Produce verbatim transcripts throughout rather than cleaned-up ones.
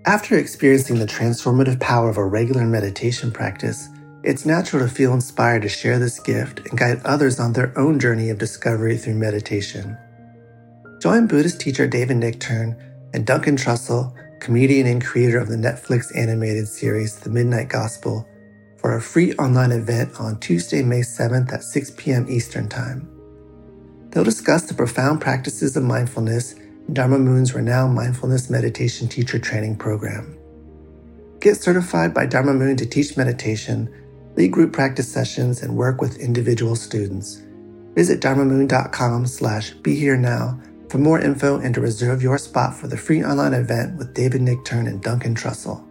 After experiencing the transformative power of a regular meditation practice, it's natural to feel inspired to share this gift and guide others on their own journey of discovery through meditation. Join Buddhist teacher David Nichtern and Duncan Trussell, comedian and creator of the Netflix animated series The Midnight Gospel, for a free online event on Tuesday, May seventh at six p.m. Eastern Time. They'll discuss the profound practices of mindfulness in Dharma Moon's renowned mindfulness meditation teacher training program. Get certified by Dharma Moon to teach meditation, lead group practice sessions, and work with individual students. Visit dharmamoon.com slash be here now for more info and to reserve your spot for the free online event with David Nichtern and Duncan Trussell.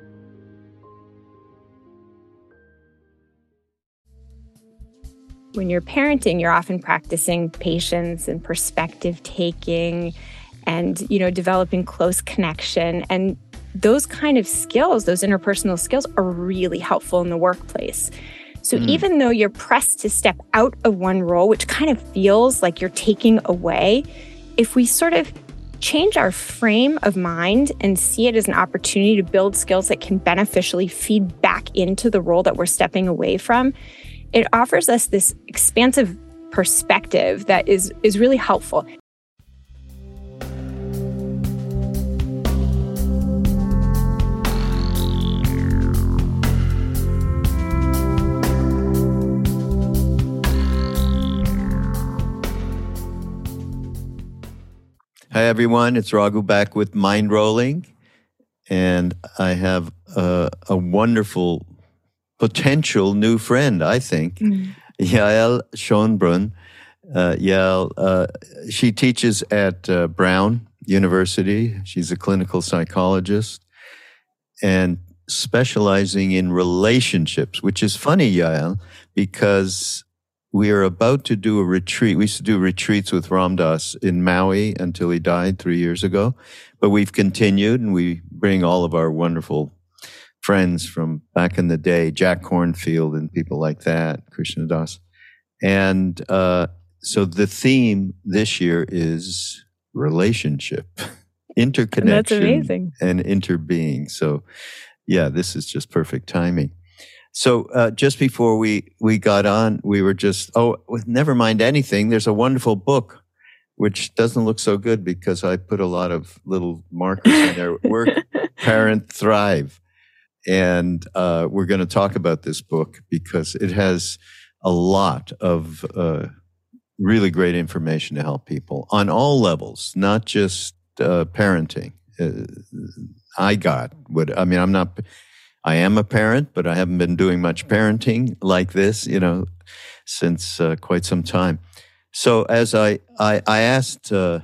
When you're parenting, you're often practicing patience and perspective taking and, you know, developing close connection. And those kind of skills, those interpersonal skills are really helpful in the workplace. So mm. even though you're pressed to step out of one role, which kind of feels like you're taking away, if we sort of change our frame of mind and see it as an opportunity to build skills that can beneficially feed back into the role that we're stepping away from, it offers us this expansive perspective that is, is really helpful. Hi, everyone. It's Raghu back with Mind Rolling. And I have a, a wonderful potential new friend, I think, mm. Yael Schonbrunn. Uh, Yael, uh, she teaches at uh, Brown University. She's a clinical psychologist and specializing in relationships, which is funny, Yael, because we are about to do a retreat. We used to do retreats with Ram Dass in Maui until he died three years ago. But we've continued, and we bring all of our wonderful friends from back in the day, Jack Kornfield and people like that, Krishna Das. And uh, so the theme this year is relationship, interconnection. That's amazing. And interbeing. So yeah, this is just perfect timing. So uh, just before we, we got on, we were just, oh, never mind anything. There's a wonderful book, which doesn't look so good because I put a lot of little markers in there. Work, Parent, Thrive. And uh, we're going to talk about this book because it has a lot of uh, really great information to help people on all levels, not just uh, parenting. Uh, I got what, I mean, I'm not, I am a parent, but I haven't been doing much parenting like this, you know, since uh, quite some time. So as I, I, I asked, uh,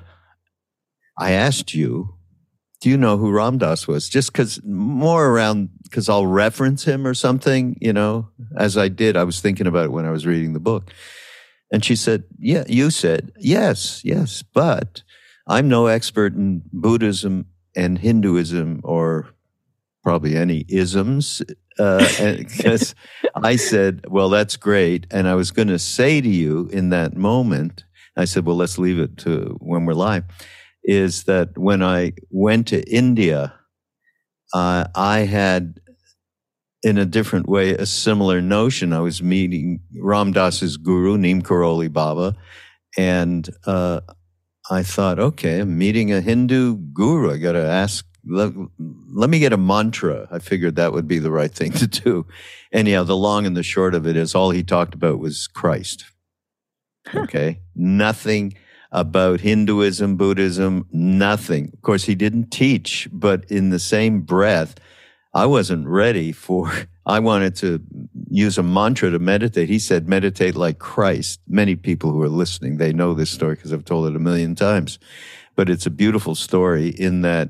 I asked you, do you know who Ram Dass was? Just because more around, because I'll reference him or something, you know, as I did. I was thinking about it when I was reading the book. And she said, yeah, you said, yes, yes, but I'm no expert in Buddhism and Hinduism or probably any isms. Because uh, I said, well, that's great. And I was going to say to you in that moment, I said, well, let's leave it to when we're live. Is that when I went to India, uh, I had, in a different way, a similar notion. I was meeting Ram Dass's guru, Neem Karoli Baba, and uh, I thought, okay, I'm meeting a Hindu guru. I got to ask, let, let me get a mantra. I figured that would be the right thing to do. Anyhow, the long and the short of it is all he talked about was Christ. Okay? Nothing about Hinduism, Buddhism, nothing. Of course, he didn't teach, but in the same breath, I wasn't ready for, I wanted to use a mantra to meditate. He said, meditate like Christ. Many people who are listening, they know this story because I've told it a million times. But it's a beautiful story in that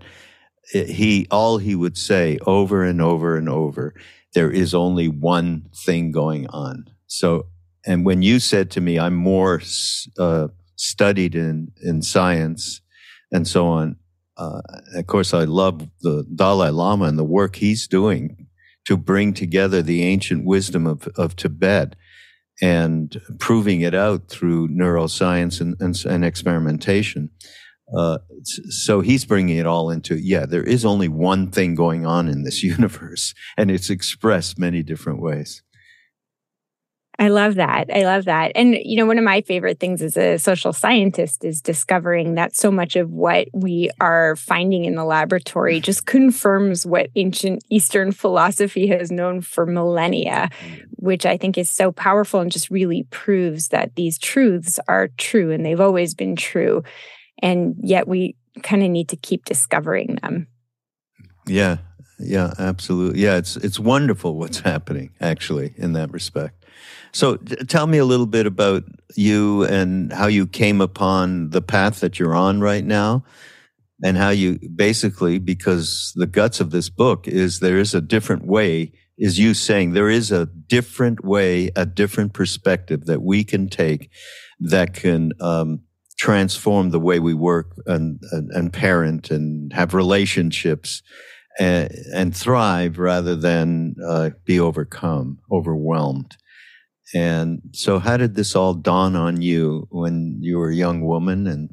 he, all he would say over and over and over, there is only one thing going on. So, and when you said to me, I'm more, uh, studied in, in science and so on. Uh, of course, I love the Dalai Lama and the work he's doing to bring together the ancient wisdom of, of Tibet and proving it out through neuroscience and, and, and experimentation. Uh, so he's bringing it all into, yeah, there is only one thing going on in this universe, and it's expressed many different ways. I love that. I love that. And, you know, one of my favorite things as a social scientist is discovering that so much of what we are finding in the laboratory just confirms what ancient Eastern philosophy has known for millennia, which I think is so powerful and just really proves that these truths are true and they've always been true. And yet we kind of need to keep discovering them. Yeah, yeah, absolutely. Yeah, it's it's wonderful what's happening, actually, in that respect. So t- tell me a little bit about you and how you came upon the path that you're on right now, and how you basically, because the guts of this book is there is a different way, is you saying there is a different way, a different perspective that we can take that can um, transform the way we work and, and, and parent and have relationships and, and thrive rather than uh, be overcome, overwhelmed. And so how did this all dawn on you when you were a young woman? And,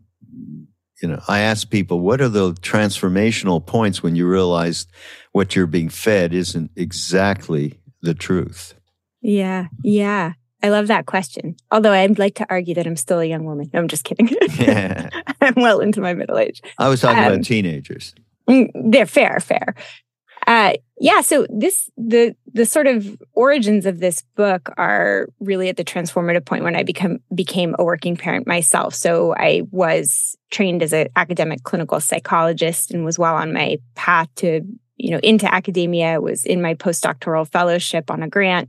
you know, I ask people, what are the transformational points when you realized what you're being fed isn't exactly the truth? Yeah, yeah. I love that question. Although I'd like to argue that I'm still a young woman. No, I'm just kidding. Yeah. I'm well into my middle age. I was talking um, about teenagers. They're fair, fair. Uh, yeah, so this the the sort of origins of this book are really at the transformative point when I become became a working parent myself. So I was trained as an academic clinical psychologist and was well on my path to, you know, into academia, was in my postdoctoral fellowship on a grant,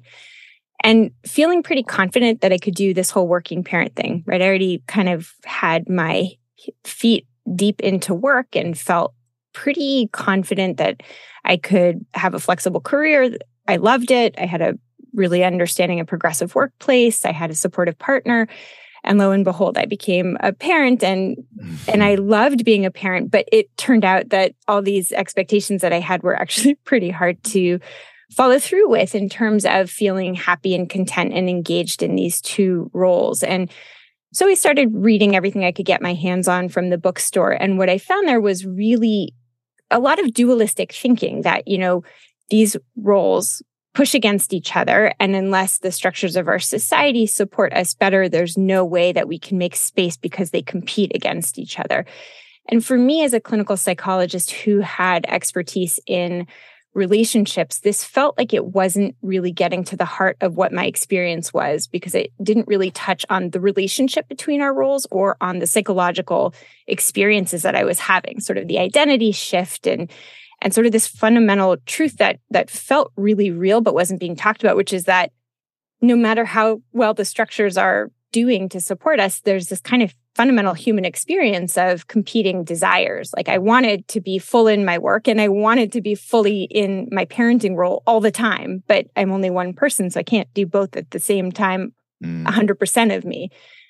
and feeling pretty confident that I could do this whole working parent thing, right? I already kind of had my feet deep into work and felt pretty confident that I could have a flexible career. I loved it. I had a really understanding a progressive workplace. I had a supportive partner. And lo and behold, I became a parent, and and I loved being a parent. But it turned out that all these expectations that I had were actually pretty hard to follow through with in terms of feeling happy and content and engaged in these two roles. And so I started reading everything I could get my hands on from the bookstore. And what I found there was really a lot of dualistic thinking that, you know, these roles push against each other. And unless the structures of our society support us better, there's no way that we can make space because they compete against each other. And for me, as a clinical psychologist who had expertise in relationships, this felt like it wasn't really getting to the heart of what my experience was, because it didn't really touch on the relationship between our roles or on the psychological experiences that I was having, sort of the identity shift and and sort of this fundamental truth that that felt really real but wasn't being talked about, which is that no matter how well the structures are doing to support us, there's this kind of fundamental human experience of competing desires. Like I wanted to be full in my work and I wanted to be fully in my parenting role all the time, but I'm only one person, so I can't do both at the same time, mm. one hundred percent of me.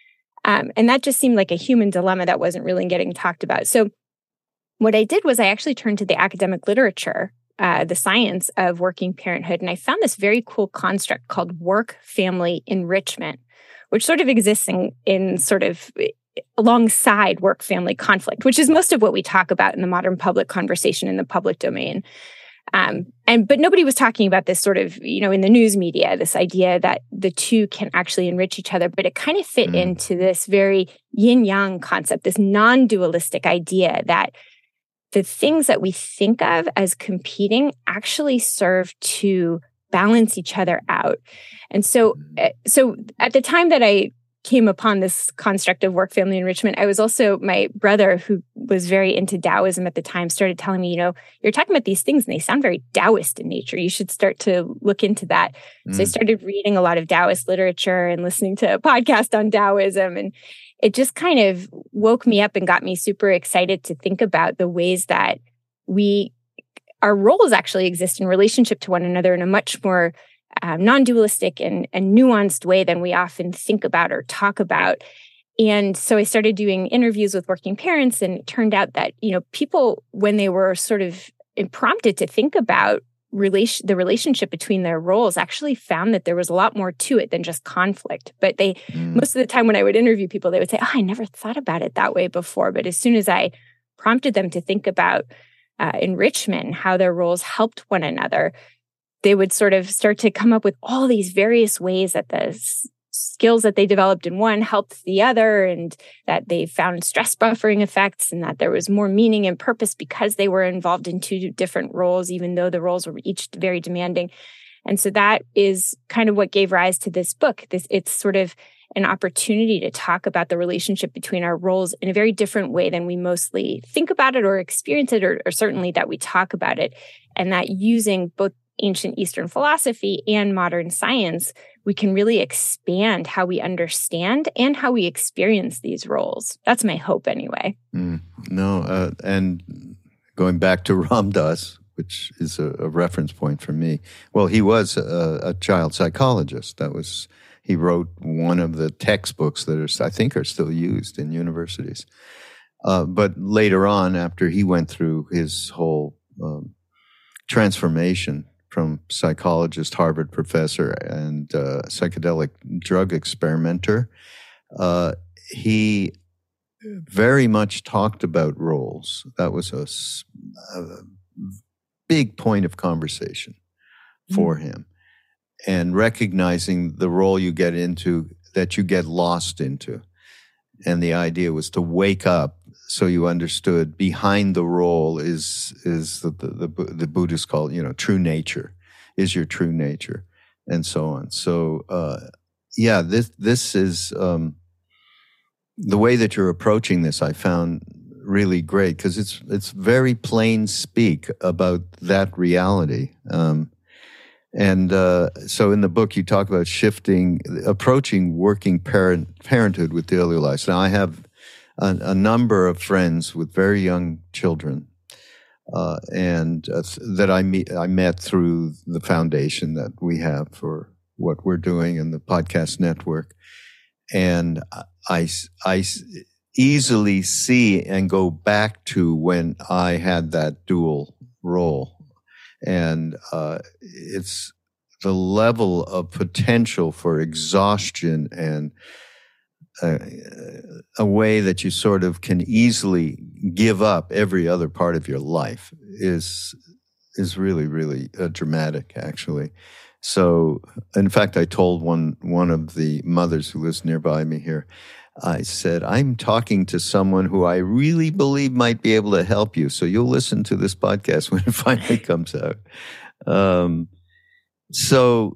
Um, and that just seemed like a human dilemma that wasn't really getting talked about. So what I did was I actually turned to the academic literature, uh, the science of working parenthood, and I found this very cool construct called work-family enrichment, which sort of exists in, in sort of alongside work-family conflict, which is most of what we talk about in the modern public conversation in the public domain. Um, and but nobody was talking about this sort of, you know, in the news media, this idea that the two can actually enrich each other. But it kind of fit mm. into this very yin-yang concept, this non-dualistic idea that the things that we think of as competing actually serve to balance each other out. And so, so at the time that I came upon this construct of work-family enrichment, I was also, my brother, who was very into Taoism at the time, started telling me, you know, you're talking about these things and they sound very Taoist in nature. You should start to look into that. Mm. So I started reading a lot of Taoist literature and listening to a podcast on Taoism. And it just kind of woke me up and got me super excited to think about the ways that we, our roles actually exist in relationship to one another in a much more Um, non-dualistic and, and nuanced way than we often think about or talk about. And so I started doing interviews with working parents, and it turned out that, you know, people, when they were sort of prompted to think about relation, the relationship between their roles actually found that there was a lot more to it than just conflict. But they, mm. most of the time when I would interview people, they would say, oh, I never thought about it that way before. But as soon as I prompted them to think about uh, enrichment, how their roles helped one another, they would sort of start to come up with all these various ways that the s- skills that they developed in one helped the other, and that they found stress buffering effects, and that there was more meaning and purpose because they were involved in two different roles, even though the roles were each very demanding. And so that is kind of what gave rise to this book. This, it's sort of an opportunity to talk about the relationship between our roles in a very different way than we mostly think about it or experience it, or, or certainly that we talk about it. And that using both ancient Eastern philosophy and modern science, we can really expand how we understand and how we experience these roles. That's my hope anyway. Mm, no, uh, and going back to Ram Dass, which is a, a reference point for me. Well, he was a, a child psychologist. That was, he wrote one of the textbooks that are, I think are still used in universities. Uh, but later on, after he went through his whole um, transformation from psychologist, Harvard professor, and uh, psychedelic drug experimenter, uh, he very much talked about roles. That was a, a big point of conversation for mm-hmm. him. And recognizing the role you get into, that you get lost into. And the idea was to wake up so you understood behind the role is is the, the, the, the Buddhists call it, you know, true nature, is your true nature, and so on. So, uh, yeah, this this is um, the way that you're approaching this, I found really great, because it's it's very plain speak about that reality. Um, and uh, so in the book, you talk about shifting, approaching working parent parenthood with daily lives. Now, I have a, a number of friends with very young children, uh, and uh, that I meet, I met through the foundation that we have for what we're doing in the podcast network. And I, I easily see and go back to when I had that dual role. And uh, it's the level of potential for exhaustion and a, a way that you sort of can easily give up every other part of your life is is really, really uh, dramatic, actually. So, in fact, I told one one of the mothers who lives nearby me here, I said, I'm talking to someone who I really believe might be able to help you. So you'll listen to this podcast when it finally comes out. Um, so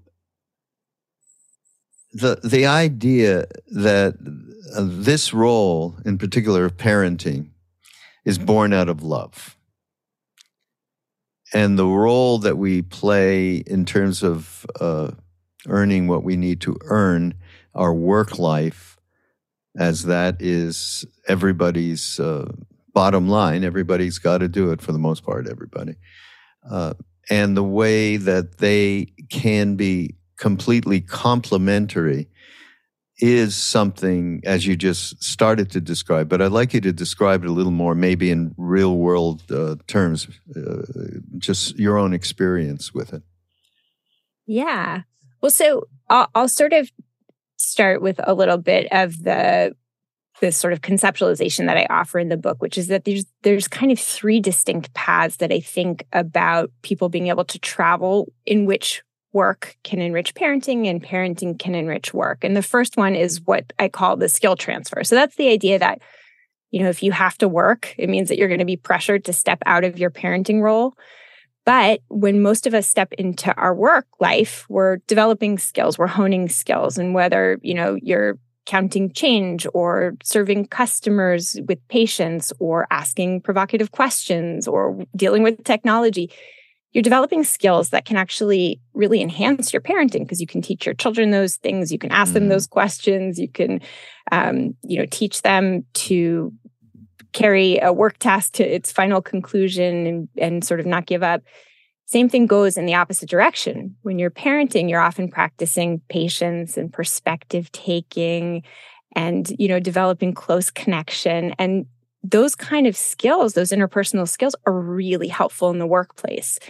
the the idea that uh, this role, in particular of parenting, is born out of love. And the role that we play in terms of uh, earning what we need to earn, our work life, as that is everybody's uh, bottom line. Everybody's got to do it for the most part, everybody. Uh, and the way that they can be completely complementary is something, as you just started to describe, but I'd like you to describe it a little more, maybe in real world uh, terms, uh, just your own experience with it. Yeah. Well, so I'll, I'll sort of start with a little bit of the this sort of conceptualization that I offer in the book, which is that there's there's kind of three distinct paths that I think about people being able to travel, in which work can enrich parenting and parenting can enrich work. And the first one is what I call the skill transfer. So that's the idea that, you know, if you have to work, it means that you're going to be pressured to step out of your parenting role. But when most of us step into our work life, we're developing skills, we're honing skills. And whether, you know, you're counting change or serving customers with patience or asking provocative questions or dealing with technology, you're developing skills that can actually really enhance your parenting, because you can teach your children those things. You can ask them those questions. You can, um, you know, teach them to carry a work task to its final conclusion and, and sort of not give up. Same thing goes in the opposite direction. When you're parenting, you're often practicing patience and perspective taking and, you know, developing close connection. And those kind of skills, those interpersonal skills, are really helpful in the workplace.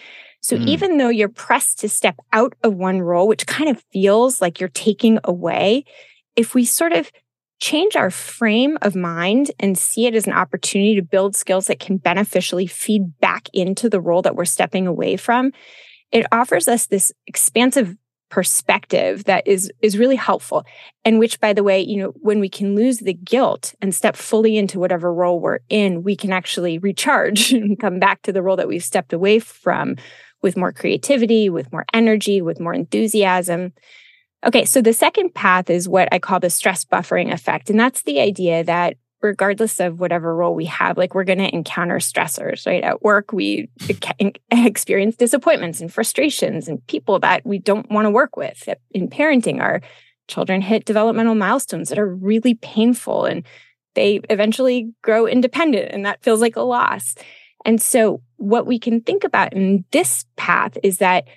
So Mm. even though you're pressed to step out of one role, which kind of feels like you're taking away, if we sort of change our frame of mind and see it as an opportunity to build skills that can beneficially feed back into the role that we're stepping away from, it offers us this expansive perspective that is is really helpful. And which, by the way, you know, when we can lose the guilt and step fully into whatever role we're in, we can actually recharge and come back to the role that we've stepped away from with more creativity, with more energy, with more enthusiasm. Okay, so the second path is what I call the stress buffering effect. And that's the idea that regardless of whatever role we have, like we're going to encounter stressors, right? At work, we experience disappointments and frustrations and people that we don't want to work with. In parenting, our children hit developmental milestones that are really painful and they eventually grow independent, and that feels like a loss. And so what we can think about in this path is that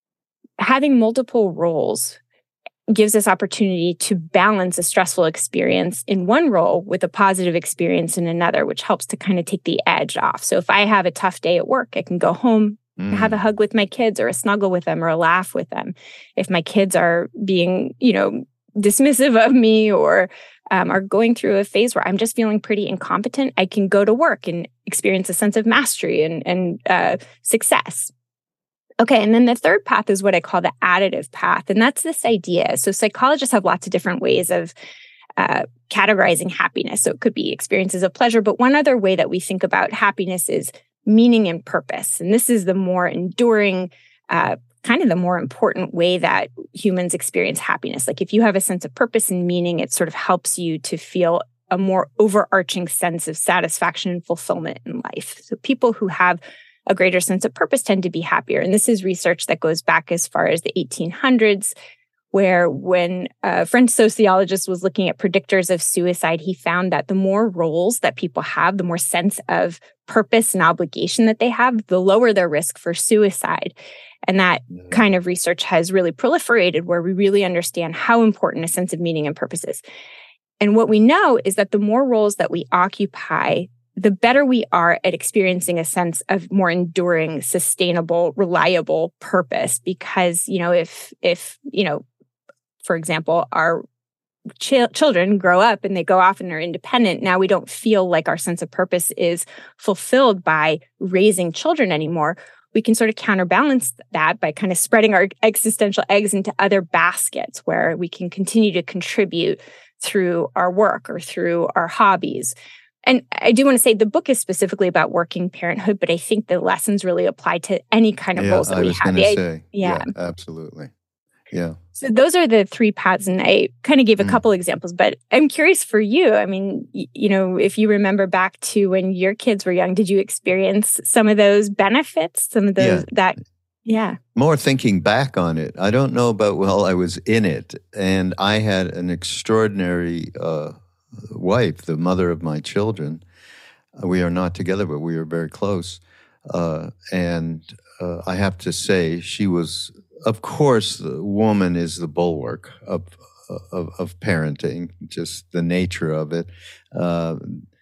having multiple roles gives us opportunity to balance a stressful experience in one role with a positive experience in another, which helps to kind of take the edge off. So if I have a tough day at work, I can go home mm. and have a hug with my kids or a snuggle with them or a laugh with them. If my kids are being, you know, dismissive of me or um, are going through a phase where I'm just feeling pretty incompetent, I can go to work and experience a sense of mastery and, and uh, success. Okay, and then the third path is what I call the additive path, and that's this idea. So psychologists have lots of different ways of uh, categorizing happiness. So it could be experiences of pleasure, but one other way that we think about happiness is meaning and purpose. And this is the more enduring, uh, kind of the more important way that humans experience happiness. Like if you have a sense of purpose and meaning, it sort of helps you to feel a more overarching sense of satisfaction and fulfillment in life. So people who have a greater sense of purpose tend to be happier. And this is research that goes back as far as the eighteen hundreds, where when a French sociologist was looking at predictors of suicide, he found that the more roles that people have, the more sense of purpose and obligation that they have, the lower their risk for suicide. And that kind of research has really proliferated where we really understand how important a sense of meaning and purpose is. And what we know is that the more roles that we occupy, the better we are at experiencing a sense of more enduring, sustainable, reliable purpose. Because, you know, if, if, you know, for example, our ch- children grow up and they go off and are independent, now we don't feel like our sense of purpose is fulfilled by raising children anymore. We can sort of counterbalance that by kind of spreading our existential eggs into other baskets where we can continue to contribute through our work or through our hobbies. And I do want to say the book is specifically about working parenthood, but I think the lessons really apply to any kind of yeah, roles that I we was have. going to Yeah, say, yeah. yeah, absolutely. Yeah. So those are the three paths, and I kind of gave a Mm. couple examples, but I'm curious for you. I mean, y- you know, if you remember back to when your kids were young, did you experience some of those benefits? Some of those Yeah. that, yeah. More thinking back on it, I don't know about while I was in it, and I had an extraordinary uh, wife, the mother of my children. We are not together, but we are very close. Uh, and uh, I have to say, she was, of course, the woman is the bulwark of of, of parenting, just the nature of it. Uh,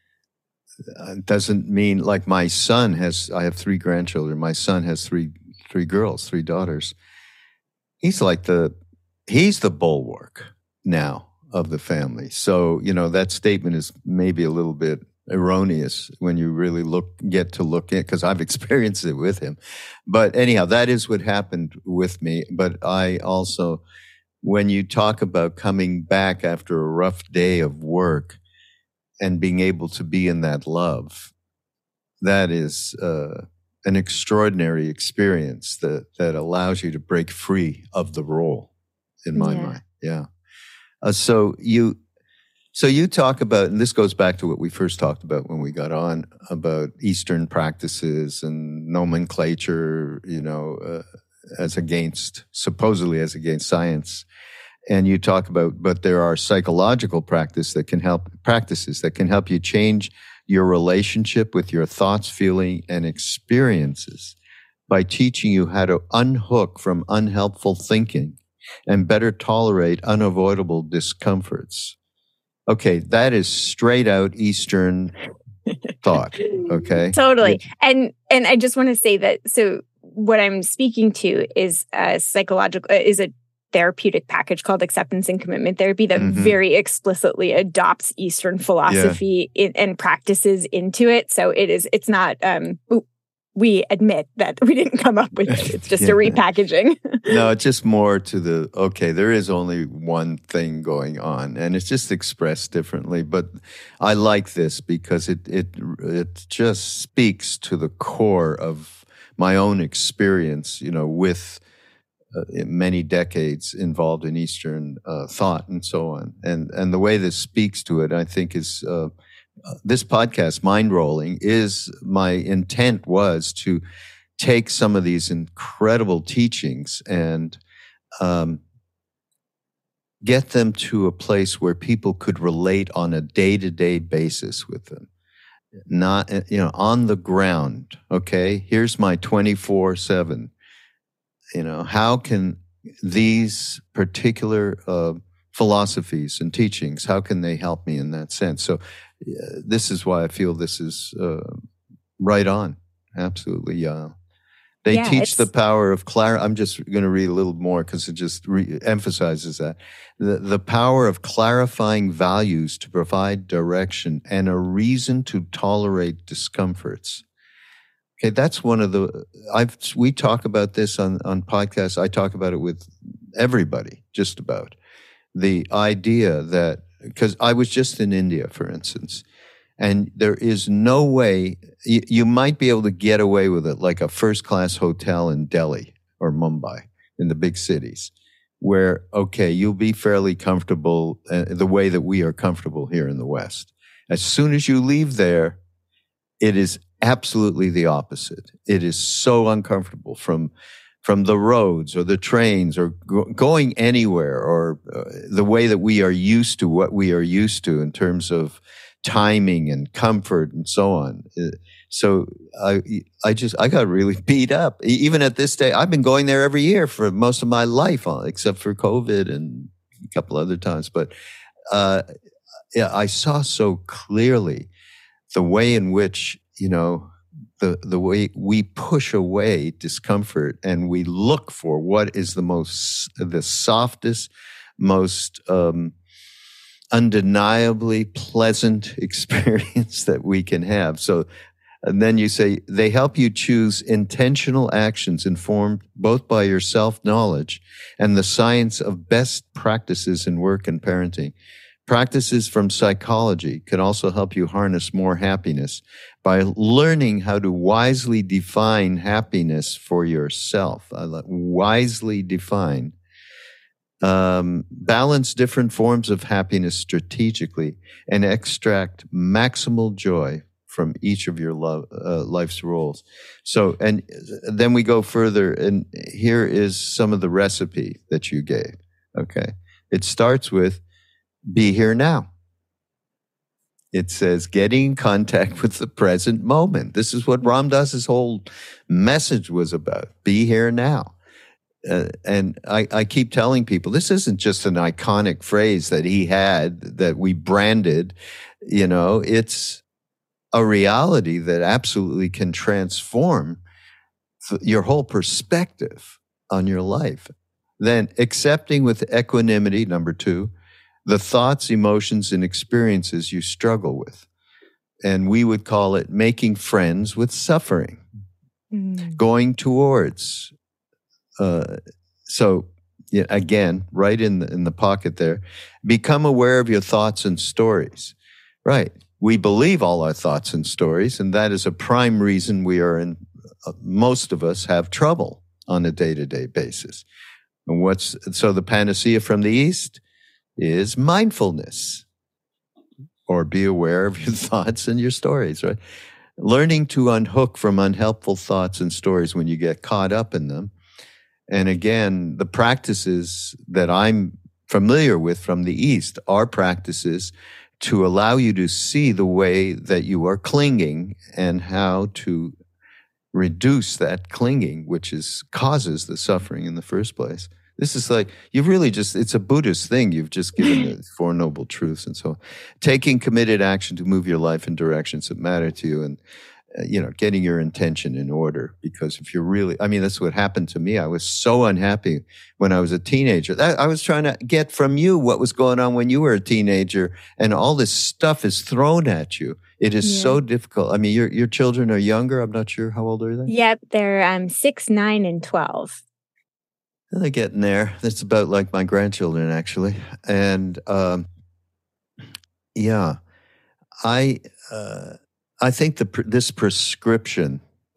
doesn't mean like my son has. I have three grandchildren. My son has three three girls, three daughters. He's like the he's the bulwark now of the family. So you know that statement is maybe a little bit erroneous when you really look get to look at, because I've experienced it with him. But anyhow, that is what happened with me. But I also, when you talk about coming back after a rough day of work and being able to be in that love, that is uh, an extraordinary experience that that allows you to break free of the role, in my Yeah. mind. Yeah. Uh, so you So you talk about, and this goes back to what we first talked about when we got on, about Eastern practices and nomenclature, you know, uh, as against, supposedly as against science. And you talk about, but there are psychological practice that can help, practices that can help you change your relationship with your thoughts, feeling, and experiences by teaching you how to unhook from unhelpful thinking and better tolerate unavoidable discomforts. Okay, that is straight out Eastern thought, okay? Totally. And and I just want to say that, so what I'm speaking to is a psychological, is a therapeutic package called acceptance and commitment therapy that mm-hmm. very explicitly adopts Eastern philosophy yeah. in, and practices into it. So it is, it's not, um, we admit that we didn't come up with it. It's just yeah. a repackaging. No, it's just more to the, okay, there is only one thing going on and it's just expressed differently. But I like this because it it it just speaks to the core of my own experience, you know, with uh, many decades involved in Eastern uh, thought and so on. And and the way this speaks to it, I think is... Uh, Uh, this podcast, Mind Rolling, is my intent was to take some of these incredible teachings and um, get them to a place where people could relate on a day-to-day basis with them. Not, you know, on the ground, okay? Here's my twenty-four seven. You know, how can these particular uh, philosophies and teachings, how can they help me in that sense? So uh, this is why I feel this is uh, right on. Absolutely. Uh, they yeah, teach the power of clar. I'm just going to read a little more because it just re- emphasizes that. The, the power of clarifying values to provide direction and a reason to tolerate discomforts. Okay, that's one of the, I've, we talk about this on, on podcasts. I talk about it with everybody, just about. The idea that, because I was just in India, for instance, and there is no way, you, you might be able to get away with it like a first-class hotel in Delhi or Mumbai, in the big cities, where, okay, you'll be fairly comfortable uh, the way that we are comfortable here in the West. As soon as you leave there, it is absolutely the opposite. It is so uncomfortable from from the roads or the trains or go, going anywhere or uh, the way that we are used to what we are used to in terms of timing and comfort and so on. So I, I just, I got really beat up. Even at this day, I've been going there every year for most of my life, except for COVID and a couple other times. But, uh, yeah, I saw so clearly the way in which, you know, the, the way we push away discomfort and we look for what is the most, the softest, most, um, undeniably pleasant experience that we can have. So, and then you say, they help you choose intentional actions informed both by your self-knowledge and the science of best practices in work and parenting. Practices from psychology can also help you harness more happiness by learning how to wisely define happiness for yourself. I like wisely define. Um, balance different forms of happiness strategically and extract maximal joy from each of your love, uh, life's roles. So, and then we go further, and here is some of the recipe that you gave. Okay. It starts with be here now. It says getting in contact with the present moment. This is what Ram Dass's whole message was about. Be here now. Uh, and I, I keep telling people, this isn't just an iconic phrase that he had that we branded. You know, it's a reality that absolutely can transform your whole perspective on your life. Then accepting with equanimity, number two, the thoughts, emotions, and experiences you struggle with. And we would call it making friends with suffering, mm. going towards. Uh, so yeah, again, right in the, in the pocket there, become aware of your thoughts and stories. Right. We believe all our thoughts and stories, and that is a prime reason we are in, uh, most of us have trouble on a day-to-day basis. And what's, so the panacea from the East is mindfulness, or be aware of your thoughts and your stories, right? Learning to unhook from unhelpful thoughts and stories when you get caught up in them. And again, the practices that I'm familiar with from the East are practices to allow you to see the way that you are clinging and how to reduce that clinging, which is causes the suffering in the first place. This is like, you've really just, it's a Buddhist thing. You've just given the Four Noble Truths and so on. Taking committed action to move your life in directions that matter to you. And uh, you know, getting your intention in order. Because if you're really, I mean, that's what happened to me. I was so unhappy when I was a teenager. That, I was trying to get from you what was going on when you were a teenager, and all this stuff is thrown at you. It is yeah. so difficult. I mean, your your children are younger. I'm not sure. How old are they? Yep, they're um, six, nine, and twelve. They're getting there. That's about like my grandchildren, actually. And um, yeah, I uh, I think the this prescription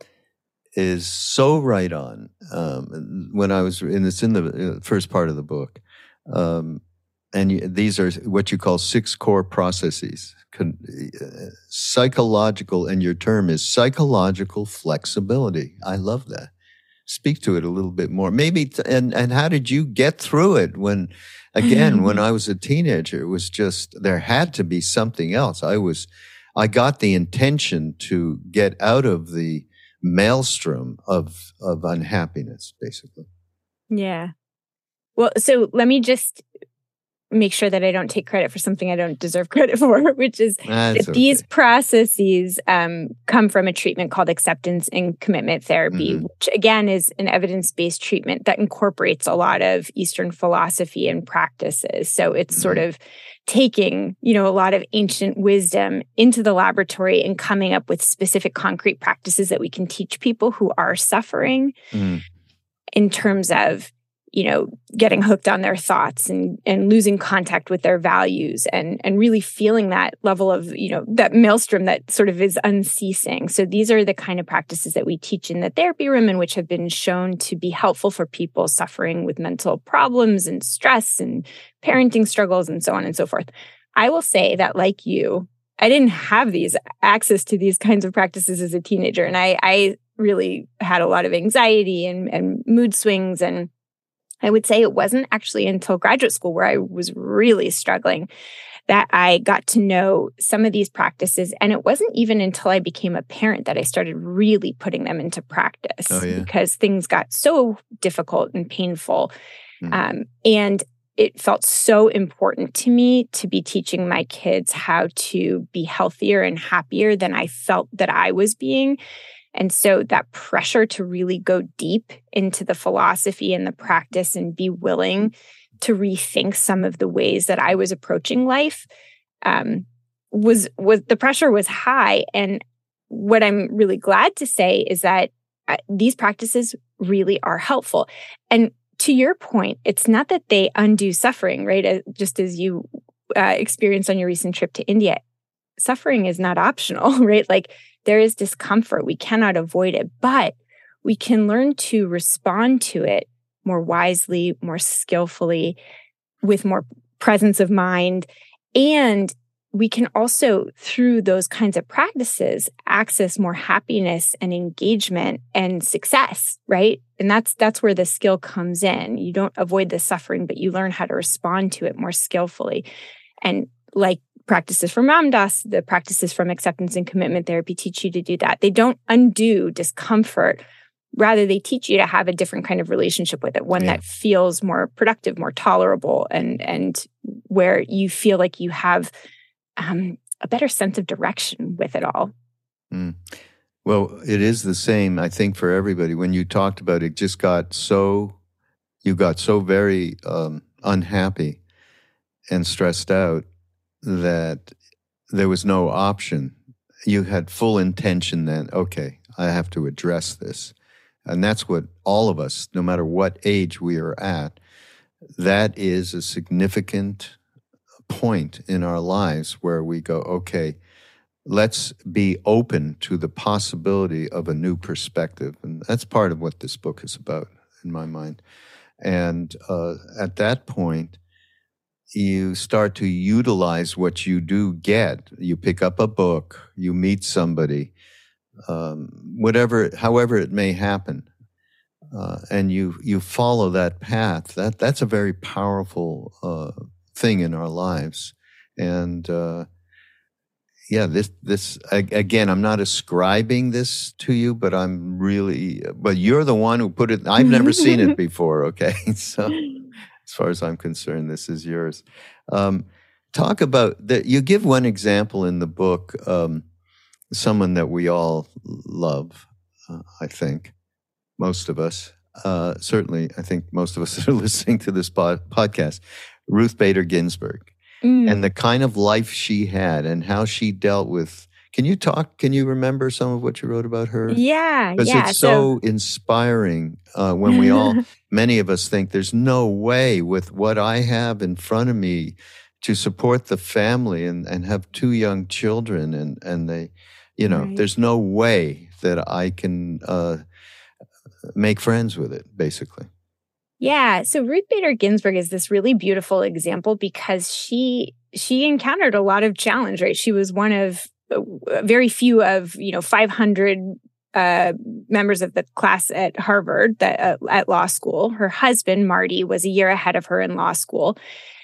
is so right on. Um, when I was, and it's in the first part of the book, um, and you, these are what you call six core processes. Con, uh, psychological, and your term is psychological flexibility. I love that. Speak to it a little bit more. Maybe, t- and, and how did you get through it when, again, when I was a teenager, it was just, there had to be something else. I was, I got the intention to get out of the maelstrom of, of unhappiness, basically. Yeah. Well, so let me just make sure that I don't take credit for something I don't deserve credit for, which is That's that okay. these processes um, come from a treatment called acceptance and commitment therapy, mm-hmm. which again is an evidence-based treatment that incorporates a lot of Eastern philosophy and practices. So it's mm-hmm. sort of taking, you know, a lot of ancient wisdom into the laboratory and coming up with specific concrete practices that we can teach people who are suffering mm-hmm. in terms of, you know, getting hooked on their thoughts and, and losing contact with their values and, and really feeling that level of, you know, that maelstrom that sort of is unceasing. So these are the kind of practices that we teach in the therapy room and which have been shown to be helpful for people suffering with mental problems and stress and parenting struggles and so on and so forth. I will say that, like you, I didn't have these access to these kinds of practices as a teenager. And I, I really had a lot of anxiety and, and mood swings, and I would say it wasn't actually until graduate school where I was really struggling that I got to know some of these practices. And it wasn't even until I became a parent that I started really putting them into practice oh, yeah. because things got so difficult and painful. Mm. Um, and it felt so important to me to be teaching my kids how to be healthier and happier than I felt that I was being. And so that pressure to really go deep into the philosophy and the practice and be willing to rethink some of the ways that I was approaching life um, was was the pressure was high. And what I'm really glad to say is that uh, these practices really are helpful. And to your point, it's not that they undo suffering, right? Uh, just as you uh, experienced on your recent trip to India, suffering is not optional, right? Like, there is discomfort. We cannot avoid it, but we can learn to respond to it more wisely, more skillfully, with more presence of mind. And we can also, through those kinds of practices, access more happiness and engagement and success, right? And that's that's where the skill comes in. You don't avoid the suffering, but you learn how to respond to it more skillfully. And like practices from Ram Dass, the practices from acceptance and commitment therapy teach you to do that. They don't undo discomfort. Rather, they teach you to have a different kind of relationship with it, one yeah. that feels more productive, more tolerable, and and where you feel like you have um, a better sense of direction with it all. Mm. Well, it is the same, I think, for everybody. When you talked about it, just got so, you got so very um, unhappy and stressed out that there was no option. You had full intention then, okay, I have to address this. And that's what all of us, no matter what age we are at, that is a significant point in our lives where we go, okay, let's be open to the possibility of a new perspective. And that's part of what this book is about, in my mind. And uh, at that point, you start to utilize what you do get. You pick up a book, you meet somebody, um, whatever, however it may happen, uh, and you you follow that path. That that's a very powerful uh, thing in our lives. And uh, yeah, this this again, I'm not ascribing this to you, but I'm really, but you're the one who put it. I've never seen it before. Okay, so. As far as I'm concerned, this is yours. Um, talk about that. You give one example in the book um, someone that we all love, uh, I think, most of us. Uh, certainly, I think most of us that are listening to this pod- podcast, Ruth Bader Ginsburg, mm. and the kind of life she had and how she dealt with. Can you talk? Can you remember some of what you wrote about her? Yeah, because yeah. it's so, so inspiring uh, when we all, many of us think there's no way with what I have in front of me to support the family and, and have two young children and, and they, you know, right. there's no way that I can uh, make friends with it, basically. Yeah. So Ruth Bader Ginsburg is this really beautiful example because she she encountered a lot of challenge, right? She was one of very few of, you know, five hundred uh, members of the class at Harvard that uh, at law school. Her husband, Marty, was a year ahead of her in law school.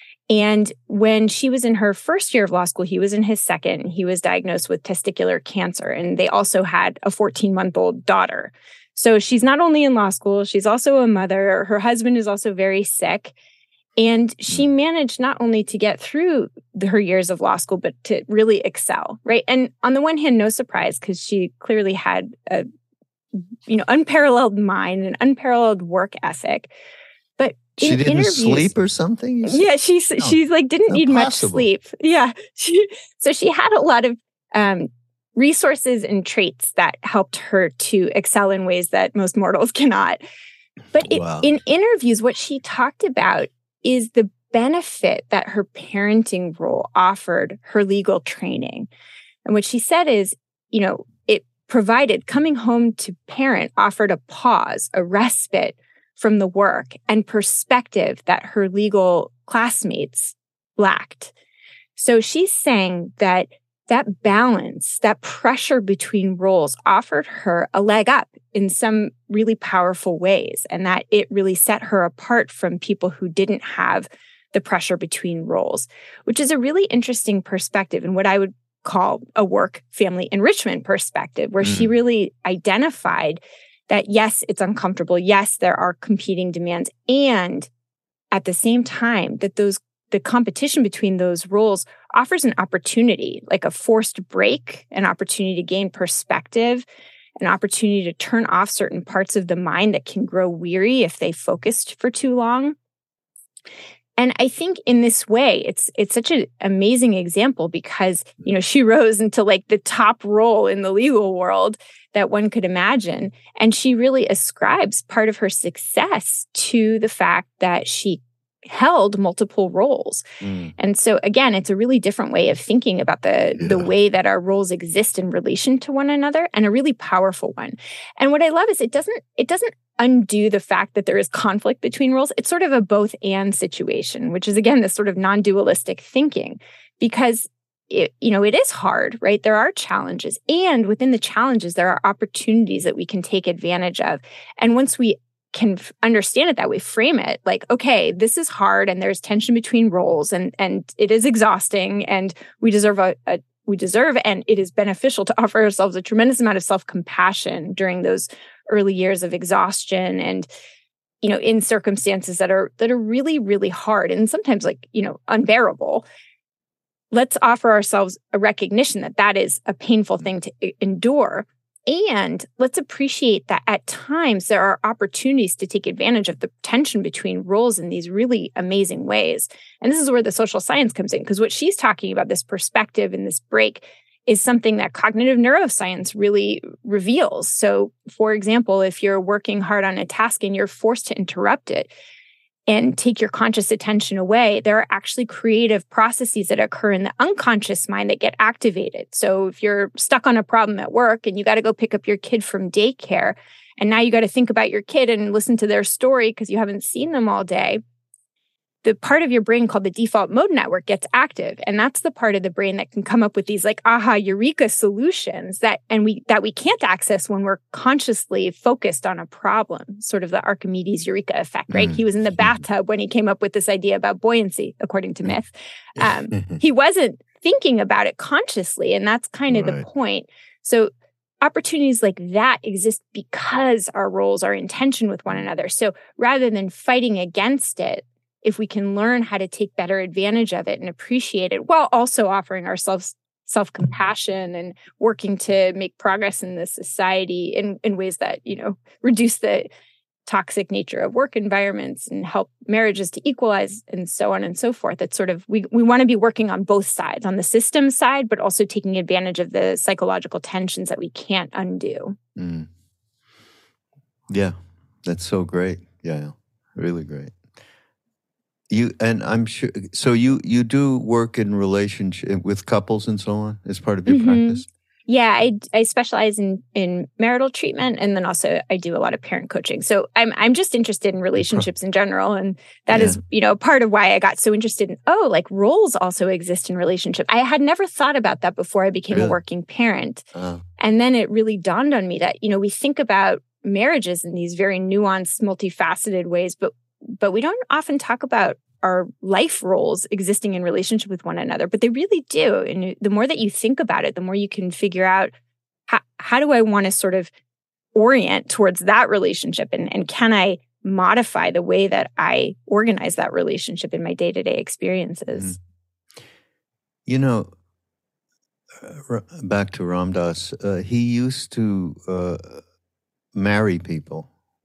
And when she was in her first year of law school, he was in his second. He was diagnosed with testicular cancer. And they also had a fourteen-month-old daughter. So she's not only in law school, she's also a mother. Her husband is also very sick. And she managed not only to get through the, her years of law school, but to really excel, right? And on the one hand, no surprise, because she clearly had a, you know, unparalleled mind and unparalleled work ethic. But she didn't sleep or something? Yeah, she's no, she's like didn't need much sleep. Yeah, she, so she had a lot of um, resources and traits that helped her to excel in ways that most mortals cannot. But it, wow. in interviews, what she talked about is the benefit that her parenting role offered her legal training. And what she said is, you know, it provided coming home to parent offered a pause, a respite from the work and perspective that her legal classmates lacked. So she's saying that that balance, that pressure between roles offered her a leg up in some really powerful ways, and that it really set her apart from people who didn't have the pressure between roles, which is a really interesting perspective and what I would call a work-family enrichment perspective, where mm. she really identified that, yes, it's uncomfortable. Yes, there are competing demands. And at the same time, that those the competition between those roles offers an opportunity, like a forced break, an opportunity to gain perspective, an opportunity to turn off certain parts of the mind that can grow weary if they focused for too long. And I think in this way, it's it's such an amazing example because, you know, she rose into like the top role in the legal world that one could imagine. And she really ascribes part of her success to the fact that she held multiple roles. Mm. And so again, it's a really different way of thinking about the, yeah. the way that our roles exist in relation to one another, and a really powerful one. And what I love is it doesn't it doesn't undo the fact that there is conflict between roles. It's sort of a both and situation, which is again this sort of non-dualistic thinking, because it, you know, it is hard, right? There are challenges, and within the challenges, there are opportunities that we can take advantage of. And once we can f- understand it that way, frame it like, okay, this is hard and there's tension between roles and and it is exhausting and we deserve a, a we deserve and it is beneficial to offer ourselves a tremendous amount of self-compassion during those early years of exhaustion and, you know, in circumstances that are that are really, really hard and sometimes like, you know, unbearable. Let's offer ourselves a recognition that that is a painful thing to I- endure. And let's appreciate that at times there are opportunities to take advantage of the tension between roles in these really amazing ways. And this is where the social science comes in, because what she's talking about, this perspective and this break, is something that cognitive neuroscience really reveals. So, for example, if you're working hard on a task and you're forced to interrupt it and take your conscious attention away, there are actually creative processes that occur in the unconscious mind that get activated. So if you're stuck on a problem at work and you got to go pick up your kid from daycare, and now you got to think about your kid and listen to their story because you haven't seen them all day, the part of your brain called the default mode network gets active. And that's the part of the brain that can come up with these like aha, eureka solutions that and we that we can't access when we're consciously focused on a problem, sort of the Archimedes eureka effect, right? Mm. He was in the bathtub when he came up with this idea about buoyancy, according to myth. Um, he wasn't thinking about it consciously, and that's kind of right. the point. So opportunities like that exist because our roles are in tension with one another. So rather than fighting against it, if we can learn how to take better advantage of it and appreciate it while also offering ourselves self-compassion and working to make progress in this society in, in ways that, you know, reduce the toxic nature of work environments and help marriages to equalize and so on and so forth. It's sort of, we, we want to be working on both sides, on the system side, but also taking advantage of the psychological tensions that we can't undo. Mm. Yeah, that's so great. Yeah, really great. You and I'm sure. So you you do work in relationship with couples and so on as part of your mm-hmm. practice. Yeah, I, I specialize in in marital treatment, and then also I do a lot of parent coaching. So I'm I'm just interested in relationships in general, and that yeah. is you know part of why I got so interested in oh like roles also exist in relationship. I had never thought about that before I became really? a working parent, uh. and then it really dawned on me that you know we think about marriages in these very nuanced, multifaceted ways, but but we don't often talk about our life roles existing in relationship with one another, but they really do. And the more that you think about it, the more you can figure out how, how do I want to sort of orient towards that relationship, and, and can I modify the way that I organize that relationship in my day-to-day experiences? Mm. You know, uh, back to Ram Dass, uh, he used to uh, marry people.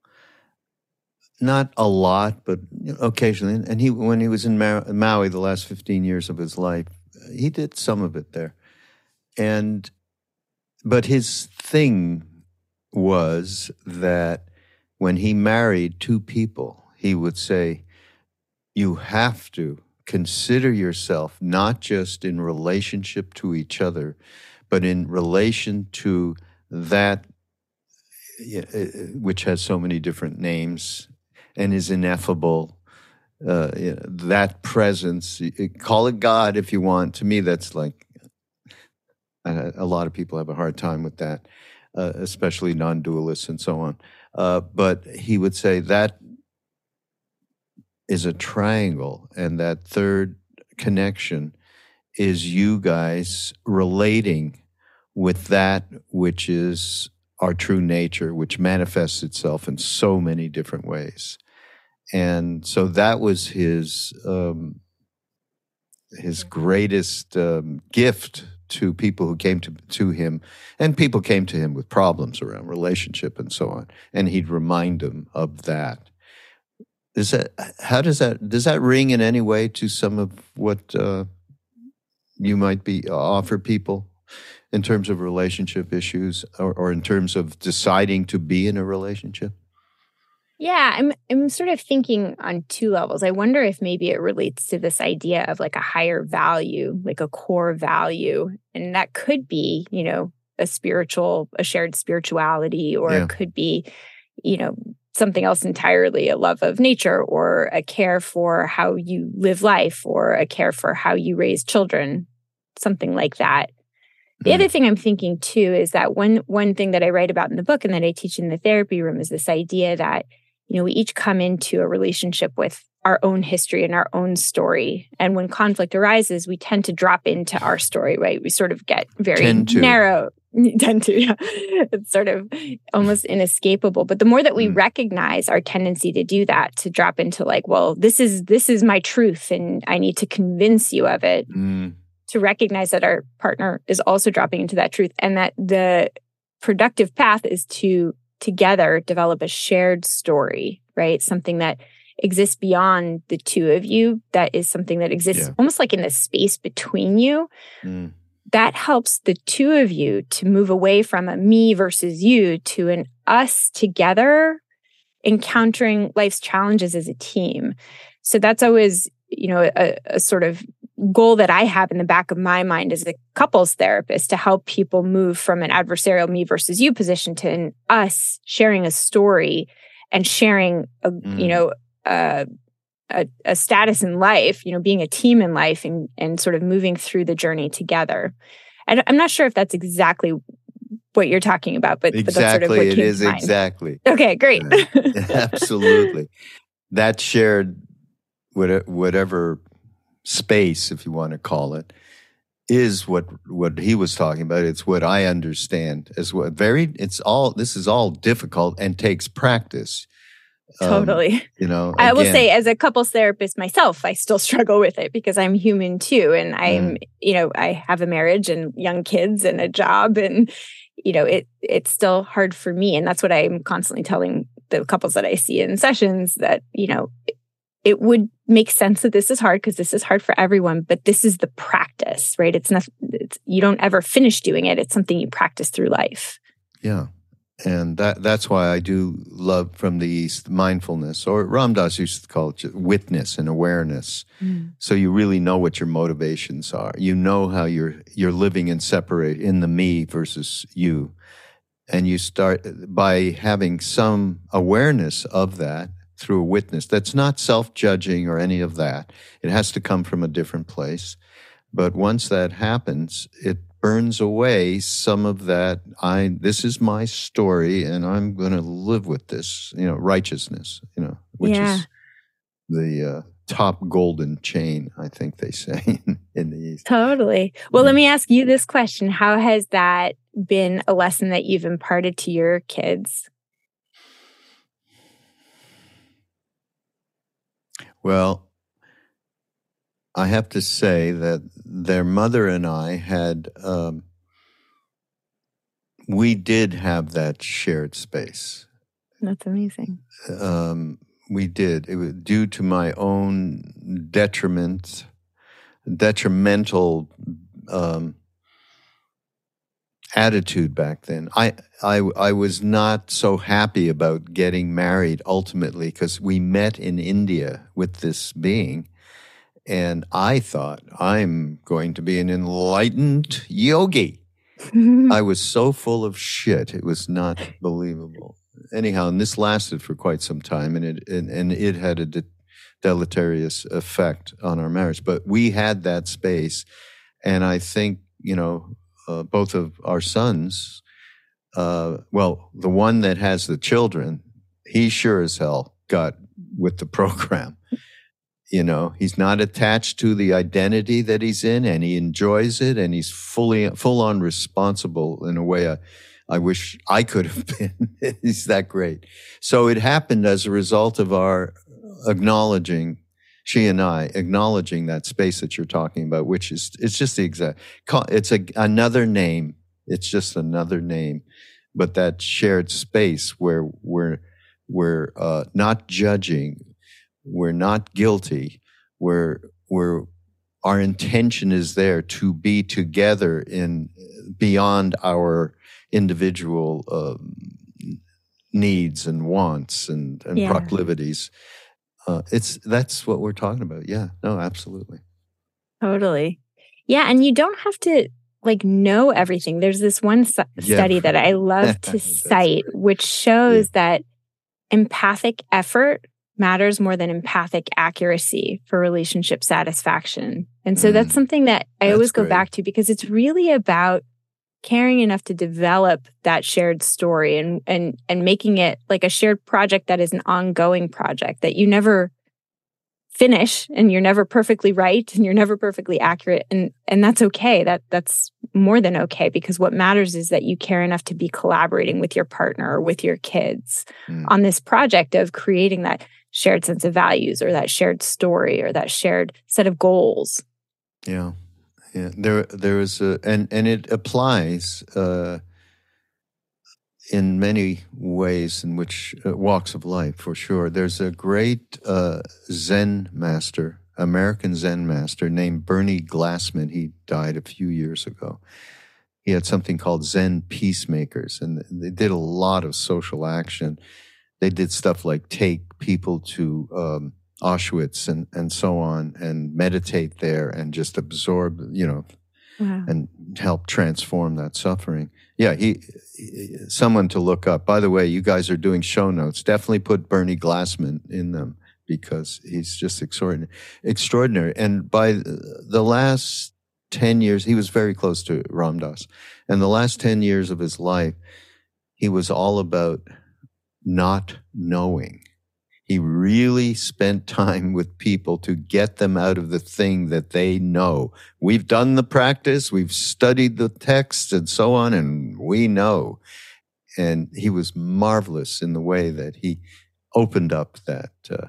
Not a lot, but occasionally. And he, when he was in Maui the last fifteen years of his life, he did some of it there. And, but his thing was that when he married two people, he would say, you have to consider yourself not just in relationship to each other, but in relation to that, which has so many different names, and is ineffable, uh, you know, that presence, call it God if you want. To me, that's like, uh, a lot of people have a hard time with that, uh, especially non-dualists and so on. Uh, but he would say that is a triangle, and that third connection is you guys relating with that which is our true nature, which manifests itself in so many different ways. And so that was his um, his greatest um, gift to people who came to, to him. And people came to him with problems around relationship and so on. And he'd remind them of that. Is that how does that does that ring in any way to some of what uh, you might be offer people in terms of relationship issues, or, or in terms of deciding to be in a relationship? Yeah, I'm I'm sort of thinking on two levels. I wonder if maybe it relates to this idea of like a higher value, like a core value. And that could be, you know, a spiritual, a shared spirituality, or yeah. it could be, you know, something else entirely, a love of nature, or a care for how you live life, or a care for how you raise children, something like that. The other thing I'm thinking too is that one one thing that I write about in the book and that I teach in the therapy room is this idea that, you know, we each come into a relationship with our own history and our own story. And when conflict arises, we tend to drop into our story, right? We sort of get very tend narrow. Tend to, yeah. It's sort of almost inescapable. But the more that we mm. recognize our tendency to do that, to drop into like, well, this is this is my truth and I need to convince you of it. Mm. To recognize that our partner is also dropping into that truth, and that the productive path is to together develop a shared story, right? Something that exists beyond the two of you, that is something that exists yeah. almost like in the space between you. Mm. That helps the two of you to move away from a me versus you to an us together, encountering life's challenges as a team. So that's always, you know, a, a sort of goal that I have in the back of my mind as a couples therapist, to help people move from an adversarial me versus you position to an us sharing a story and sharing, a, mm. you know, a, a, a status in life, you know, being a team in life, and, and sort of moving through the journey together. And I'm not sure if that's exactly what you're talking about, but, exactly, but that's sort of what it came is to mind. Exactly. Okay, great. Absolutely. That shared whatever space, if you want to call it, is what what he was talking about. It's what I understand as what very. It's all. This is all difficult and takes practice. Totally. Um, you know, I will again, say, as a couples therapist myself, I still struggle with it because I'm human too. And I'm, Mm. you know, I have a marriage and young kids and a job, and, you know, it it's still hard for me. And that's what I'm constantly telling the couples that I see in sessions, that, you know, it, it would make sense that this is hard because this is hard for everyone, but this is the practice, right? It's not, it's, you don't ever finish doing it. It's something you practice through life. Yeah. And that that's why I do love from the East mindfulness, or Ram Dass used to call it just witness and awareness. Mm. So you really know what your motivations are. You know how you're you're living in separate in the me versus you. And you start by having some awareness of that through a witness. That's not self-judging or any of that. It has to come from a different place. But once that happens, it burns away some of that, I, this is my story and I'm going to live with this, you know, righteousness, you know, which Yeah. is the uh, top golden chain, I think they say in the East. Totally. Well, let me ask you this question. How has that been a lesson that you've imparted to your kids? Well, I have to say that their mother and I had, um, we did have that shared space. That's amazing. Um, we did. It was due to my own detriment, detrimental um, attitude back then. I, I, I was not so happy about getting married ultimately because we met in India with this being. And I thought, I'm going to be an enlightened yogi. I was so full of shit. It was not believable. Anyhow, and this lasted for quite some time, and it and, and it had a de- deleterious effect on our marriage. But we had that space, and I think, you know, uh, both of our sons, uh, well, the one that has the children, he sure as hell got with the program. You know, he's not attached to the identity that he's in, and he enjoys it, and he's fully, full on responsible in a way I, I wish I could have been. He's that great. So it happened as a result of our acknowledging, she and I, acknowledging that space that you're talking about, which is, it's just the exact, it's a, another name. It's just another name. But that shared space where we're, we're uh, not judging, we're not guilty. We're, we're, our intention is there to be together in beyond our individual um, needs and wants and, and Yeah. proclivities. Uh, it's that's what we're talking about. Yeah, no, absolutely. Totally. Yeah, and you don't have to like know everything. There's this one su- Yeah. study that I love to That's cite, great. which shows that empathic effort matters more than empathic accuracy for relationship satisfaction. And so Mm, that's something that I that's always go great. back to because it's really about caring enough to develop that shared story and and and making it like a shared project that is an ongoing project that you never finish and you're never perfectly right and you're never perfectly accurate, and and that's okay. That that's more than okay, because what matters is that you care enough to be collaborating with your partner or with your kids Mm. on this project of creating that shared sense of values or that shared story or that shared set of goals. Yeah, yeah. There, there is a, and and it applies uh, in many ways in which uh, walks of life for sure. There's a great uh, Zen master, American Zen master named Bernie Glassman. He died a few years ago. He had something called Zen Peacemakers, and they did a lot of social action. They did stuff like take people to um, Auschwitz and, and so on, and meditate there and just absorb, you know, Wow. and help transform that suffering. Yeah, he, he, someone to look up. By the way, you guys are doing show notes. Definitely put Bernie Glassman in them because he's just extraordinary. Extraordinary. And by the last ten years, he was very close to Ram Dass. And the last ten years of his life, he was all about not knowing. He really spent time with people to get them out of the thing that they know. We've done the practice, we've studied the text and so on, and we know. And he was marvelous in the way that he opened up that uh,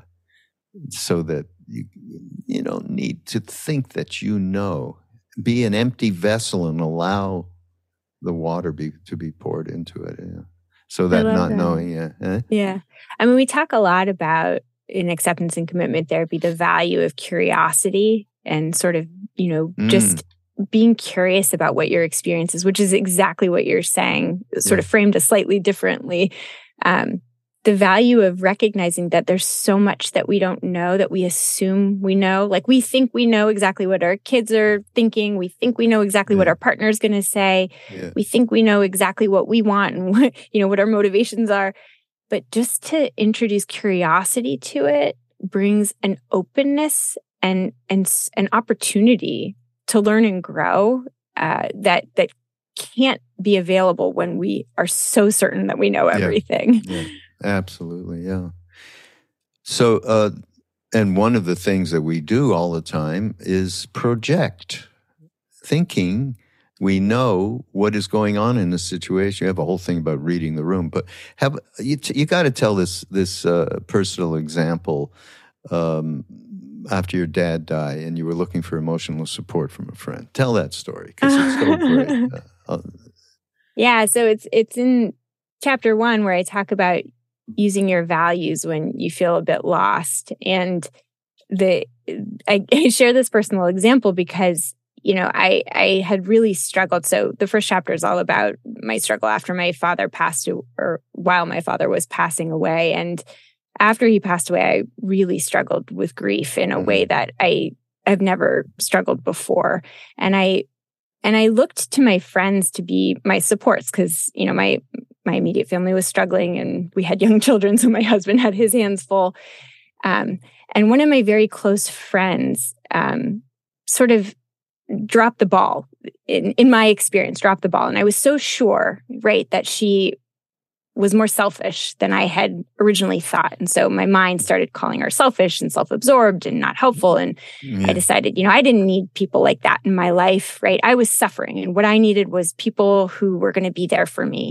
so that you, you don't need to think that you know. Be an empty vessel and allow the water be, to be poured into it. Yeah. So that not that. knowing, yeah. Eh? Yeah. I mean, we talk a lot about in acceptance and commitment therapy, the value of curiosity and sort of, you know, mm. just being curious about what your experience is, which is exactly what you're saying, sort yeah. of framed a slightly differently. Um, the value of recognizing that there's so much that we don't know, that we assume we know. Like we think we know exactly what our kids are thinking. We think we know exactly yeah. what our partner's going to say. Yeah. We think we know exactly what we want and what, you know, what our motivations are. But just to introduce curiosity to it brings an openness and and an opportunity to learn and grow uh, that that can't be available when we are so certain that we know everything. Yeah. Yeah. Absolutely, yeah. So, uh, and one of the things that we do all the time is project, thinking we know what is going on in the situation. You have a whole thing about reading the room, but have you, you got to tell this this uh, personal example. Um, after your dad died and you were looking for emotional support from a friend. Tell that story because it's so great. Uh, yeah, so it's it's in chapter one where I talk about using your values when you feel a bit lost. And the I, I share this personal example because, you know, I, I had really struggled. So the first chapter is all about my struggle after my father passed, or while my father was passing away. And after he passed away, I really struggled with grief in a way that I have never struggled before. And I and I looked to my friends to be my supports because, you know, my my immediate family was struggling and we had young children, so my husband had his hands full. Um, and one of my very close friends um, sort of dropped the ball, in, in my experience, dropped the ball. And I was so sure, right, that she was more selfish than I had originally thought. And so my mind started calling her selfish and self-absorbed and not helpful. And yeah. I decided, you know, I didn't need people like that in my life, right? I was suffering. And what I needed was people who were going to be there for me.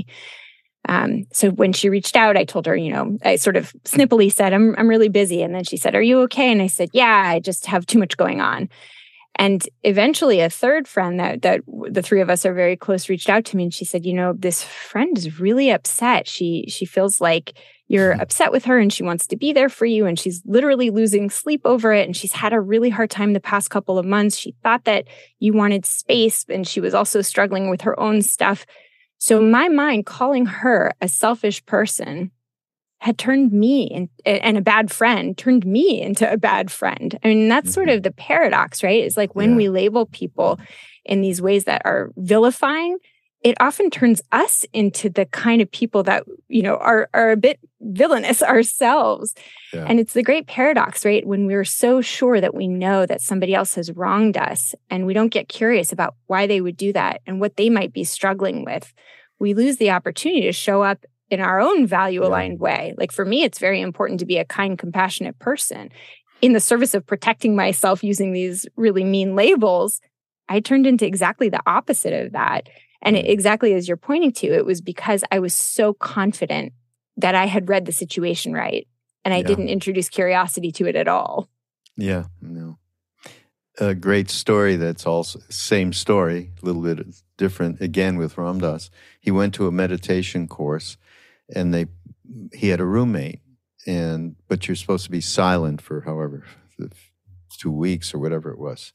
Um, so when she reached out, I told her, you know, I sort of snippily said, I'm I'm really busy. And then she said, are you okay? And I said, yeah, I just have too much going on. And eventually a third friend that that the three of us are very close reached out to me and she said, you know, this friend is really upset. She she feels like you're upset with her and she wants to be there for you. And she's literally losing sleep over it. And she's had a really hard time the past couple of months. She thought that you wanted space and she was also struggling with her own stuff. So my mind calling her a selfish person had turned me in, and a bad friend turned me into a bad friend. I mean, that's mm-hmm. sort of the paradox, right? It's like when yeah. we label people in these ways that are vilifying, it often turns us into the kind of people that, you know, are, are a bit villainous ourselves. Yeah. And it's the great paradox, right? When we're so sure that we know that somebody else has wronged us and we don't get curious about why they would do that and what they might be struggling with, we lose the opportunity to show up in our own value-aligned yeah. way. Like for me, it's very important to be a kind, compassionate person. In the service of protecting myself using these really mean labels, I turned into exactly the opposite of that. And it, exactly as you're pointing to, it was because I was so confident that I had read the situation right. And I yeah. didn't introduce curiosity to it at all. Yeah, no. A great story that's also same story, a little bit different, again with Ram Dass. He went to a meditation course and they he had a roommate, and but you're supposed to be silent for however, two weeks or whatever it was.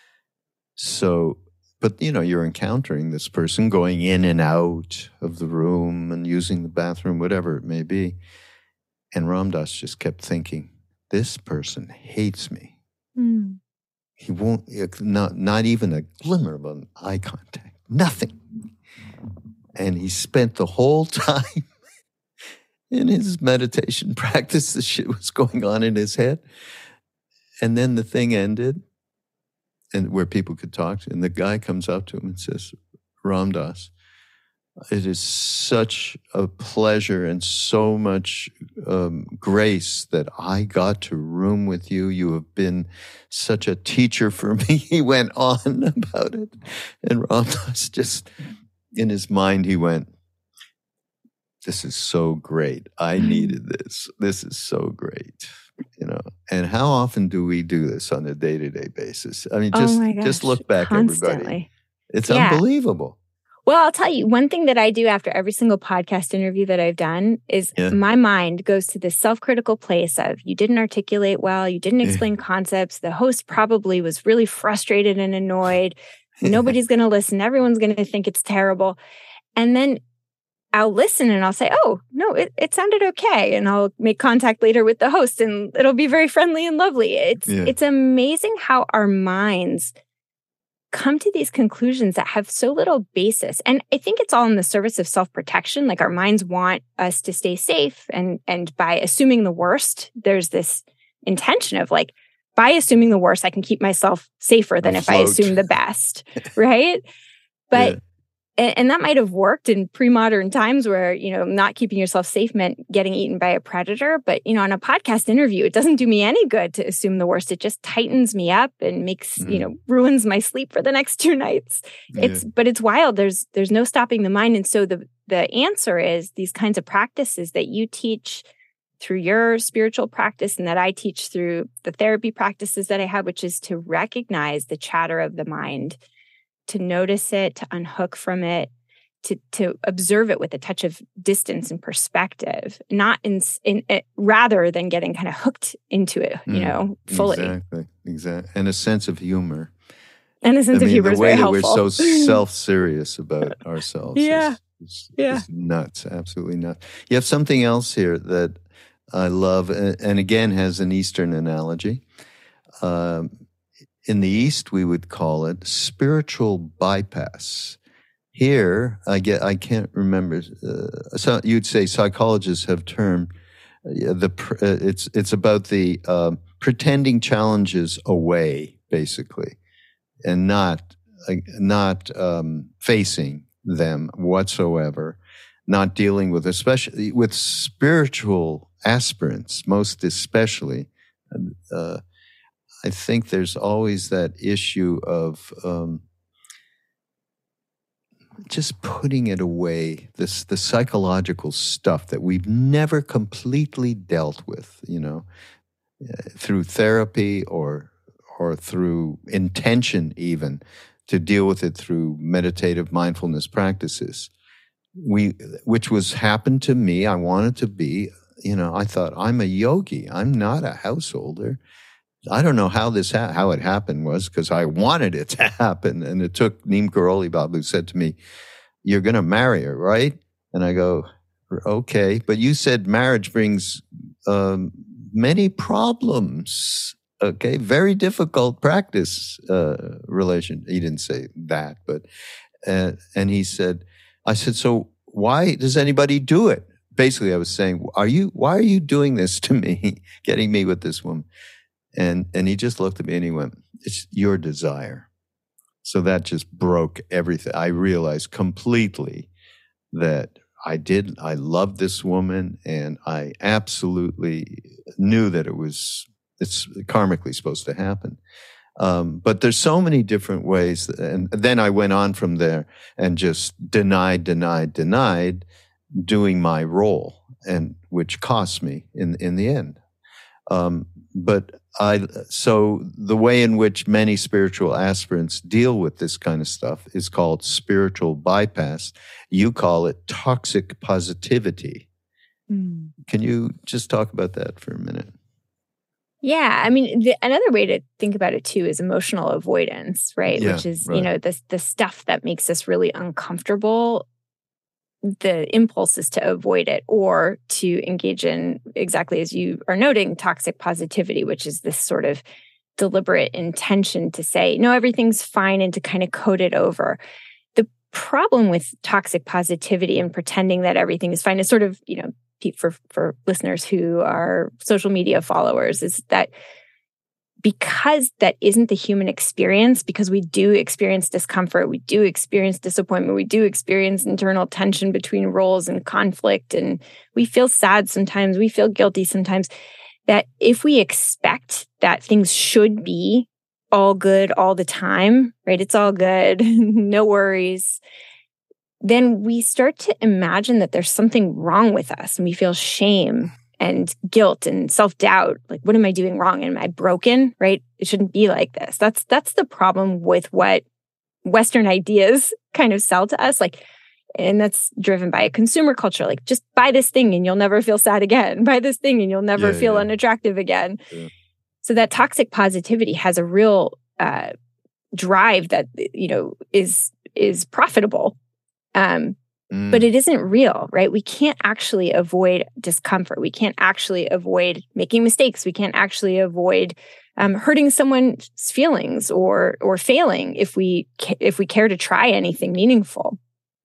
So, but you know, you're encountering this person going in and out of the room and using the bathroom, whatever it may be. And Ram Dass just kept thinking, this person hates me. Mm. He won't, not, not even a glimmer of an eye contact, nothing. And he spent the whole time in his meditation practice, the shit was going on in his head. And then the thing ended, and where people could talk, and the guy comes up to him and says, Ram Dass, it is such a pleasure and so much um, grace that I got to room with you. You have been such a teacher for me. He went on about it. And Ram Dass just, in his mind, he went, this is so great. I needed this. This is so great. You know, and how often do we do this on a day-to-day basis? I mean, just, oh my gosh, just look back, constantly. everybody. It's yeah. unbelievable. Well, I'll tell you, one thing that I do after every single podcast interview that I've done is yeah. my mind goes to this self-critical place of, you didn't articulate well, you didn't explain yeah. concepts, the host probably was really frustrated and annoyed, nobody's going to listen, everyone's going to think it's terrible. And then I'll listen and I'll say, oh, no, it, it sounded okay. And I'll make contact later with the host and it'll be very friendly and lovely. It's yeah. it's amazing how our minds come to these conclusions that have so little basis. And I think it's all in the service of self-protection. Like, our minds want us to stay safe. And, and by assuming the worst, there's this intention of like, by assuming the worst, I can keep myself safer than if I assume the best, right? But yeah. And that might have worked in pre-modern times where, you know, not keeping yourself safe meant getting eaten by a predator. But, you know, on a podcast interview, it doesn't do me any good to assume the worst. It just tightens me up and makes, mm. you know, ruins my sleep for the next two nights. Yeah. It's, but it's wild. There's, there's no stopping the mind. And so the, the answer is these kinds of practices that you teach through your spiritual practice and that I teach through the therapy practices that I have, which is to recognize the chatter of the mind, to notice it, to unhook from it, to to observe it with a touch of distance and perspective, not in, in it, rather than getting kind of hooked into it, you mm, know, fully. Exactly, exactly, and a sense of humor. And a sense I of mean, humor is very helpful. The way that we're so self-serious about ourselves, yeah, is, is, yeah, is nuts, absolutely nuts. You have something else here that I love, and again has an Eastern analogy. Um, In the East, we would call it spiritual bypass. Here, I get, I can't remember. Uh, so you'd say psychologists have termed uh, the. Uh, it's it's about the uh, pretending challenges away, basically, and not uh, not um, facing them whatsoever, not dealing with, especially with spiritual aspirants, most especially. Uh, I think there's always that issue of um, just putting it away, this the psychological stuff that we've never completely dealt with, you know, uh, through therapy or or through intention even, to deal with it through meditative mindfulness practices. We, which was happened to me. I wanted to be, you know, I thought, I'm a yogi. I'm not a householder. I don't know how this ha- how it happened was because I wanted it to happen, and it took Neem Karoli Baba, who said to me, "You're going to marry her, right?" And I go, "Okay, but you said marriage brings um, many problems. Okay, very difficult practice uh, relation." He didn't say that, but uh, and he said, "I said, so why does anybody do it?" Basically, I was saying, "Are you? Why are you doing this to me? Getting me with this woman?" And and he just looked at me and he went, "It's your desire." So that just broke everything. I realized completely that I did, I loved this woman, and I absolutely knew that it was, it's karmically supposed to happen. Um, but there's so many different ways. That, and then I went on from there and just denied, denied, denied doing my role, and which cost me in in the end. Um, but I, so the way in which many spiritual aspirants deal with this kind of stuff is called spiritual bypass. You call it toxic positivity. Mm. Can you just talk about that for a minute? Yeah, I mean, the, another way to think about it too is emotional avoidance, right? Yeah, Which is, right. you know, the the stuff that makes us really uncomfortable. The impulse is to avoid it or to engage in, exactly as you are noting, toxic positivity, which is this sort of deliberate intention to say, no, everything's fine, and to kind of code it over. The problem with toxic positivity and pretending that everything is fine is sort of, you know, for, for listeners who are social media followers, is that because that isn't the human experience, because we do experience discomfort, we do experience disappointment, we do experience internal tension between roles and conflict, and we feel sad sometimes, we feel guilty sometimes, that if we expect that things should be all good all the time, right? It's all good, no worries. then we start to imagine that there's something wrong with us, and we feel shame and guilt and self-doubt. Like, what am I doing wrong? Am I broken? Right? It shouldn't be like this. That's that's the problem with what Western ideas kind of sell to us. Like, and that's driven by a consumer culture. Like, just buy this thing and you'll never feel sad again. Buy this thing and you'll never Yeah, feel yeah. unattractive again. Yeah. So that toxic positivity has a real uh, drive that, you know, is is profitable. Um, Mm. But it isn't real, right? We can't actually avoid discomfort. We can't actually avoid making mistakes. We can't actually avoid um, hurting someone's feelings or or failing if we ca- if we care to try anything meaningful.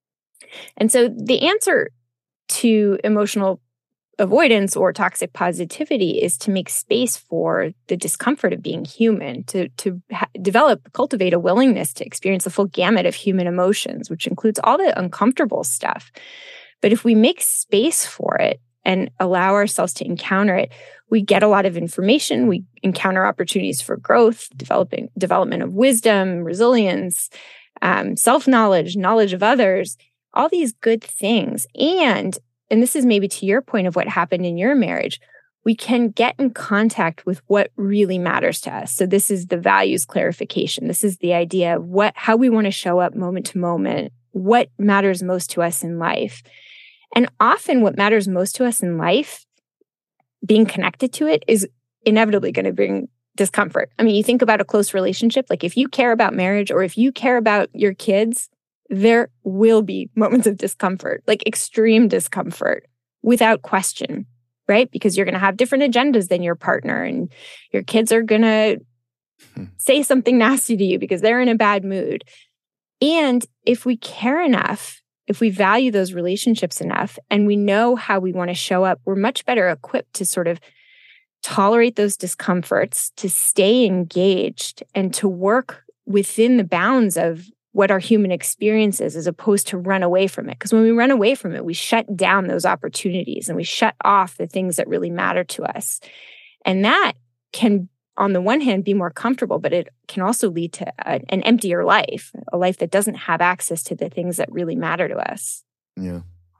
And so the answer to emotional avoidance or toxic positivity is to make space for the discomfort of being human, to to ha- develop, cultivate a willingness to experience the full gamut of human emotions, which includes all the uncomfortable stuff. But if we make space for it and allow ourselves to encounter it, we get a lot of information. We encounter opportunities for growth, developing development of wisdom, resilience, um, self-knowledge, knowledge of others, all these good things. And And this is maybe to your point of what happened in your marriage, we can get in contact with what really matters to us. So this is the values clarification. This is the idea of what, how we want to show up moment to moment, what matters most to us in life. And often what matters most to us in life, being connected to it, is inevitably going to bring discomfort. I mean, you think about a close relationship, like if you care about marriage or if you care about your kids, there will be moments of discomfort, like extreme discomfort, without question, right? Because you're going to have different agendas than your partner, and your kids are going to Hmm. say something nasty to you because they're in a bad mood. And if we care enough, if we value those relationships enough, and we know how we want to show up, we're much better equipped to sort of tolerate those discomforts, to stay engaged, and to work within the bounds of what our human experience is, as opposed to run away from it. Because when we run away from it, we shut down those opportunities and we shut off the things that really matter to us. And that can, on the one hand, be more comfortable, but it can also lead to a, an emptier life, a life that doesn't have access to the things that really matter to us. Yeah.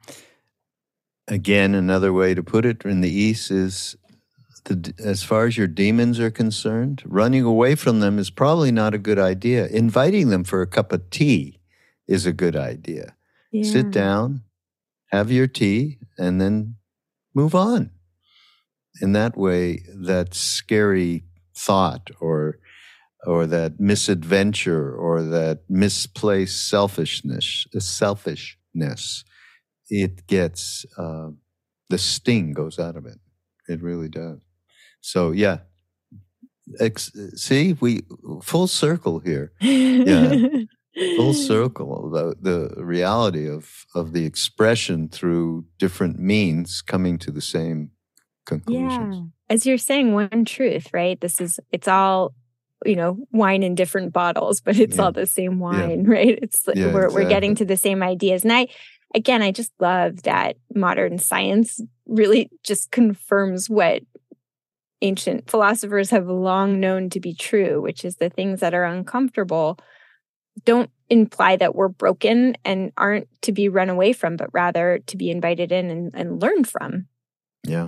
Again, another way to put it in the East is, the, as far as your demons are concerned, running away from them is probably not a good idea. Inviting them for a cup of tea is a good idea. Yeah. Sit down, have your tea, and then move on. In that way, that scary thought or or that misadventure or that misplaced selfishness, selfishness, it gets, uh, the sting goes out of it. It really does. So, yeah. Ex- see, we full circle here. Yeah. Full circle. The, the reality of, of the expression through different means coming to the same conclusions. Yeah. As you're saying, one truth, right? This is, it's all, you know, wine in different bottles, but it's Yeah. all the same wine, yeah. right? It's Yeah, we're exactly. we're getting to the same ideas. And I, again, I just love that modern science really just confirms what ancient philosophers have long known to be true, which is the things that are uncomfortable don't imply that we're broken and aren't to be run away from, but rather to be invited in and, and learn from. Yeah.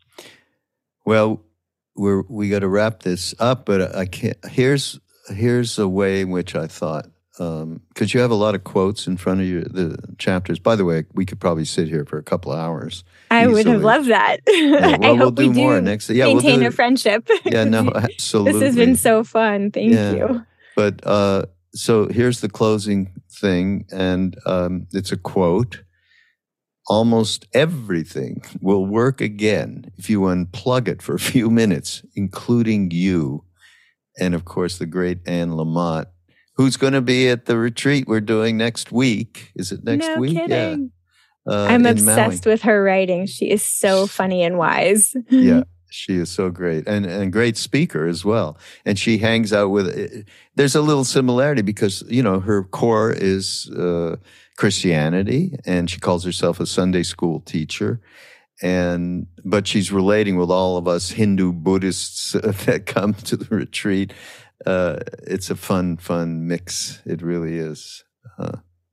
Well, we're we got to wrap this up, but I can't. Here's here's a way in which I thought, because um, you have a lot of quotes in front of you, the chapters. By the way, we could probably sit here for a couple of hours. I easily. would have loved that. Yeah, well, I we'll hope do we do more next. Yeah, maintain we'll do, a friendship. Yeah, no, absolutely. This has been so fun. Thank Yeah. you. But uh, so here's the closing thing, and um, it's a quote. Almost everything will work again if you unplug it for a few minutes, including you. And of course, the great Anne Lamott, who's going to be at the retreat we're doing next week. Is it next no week? Kidding. Yeah. Uh, I'm in obsessed Maui. with her writing. She is so funny and wise. Yeah, she is so great, and and great speaker as well. And she hangs out with. There's a little similarity because you know her core is uh, Christianity, and she calls herself a Sunday school teacher. And but she's relating with all of us Hindu Buddhists that come to the retreat. Uh, it's a fun, fun mix. It really is. Uh,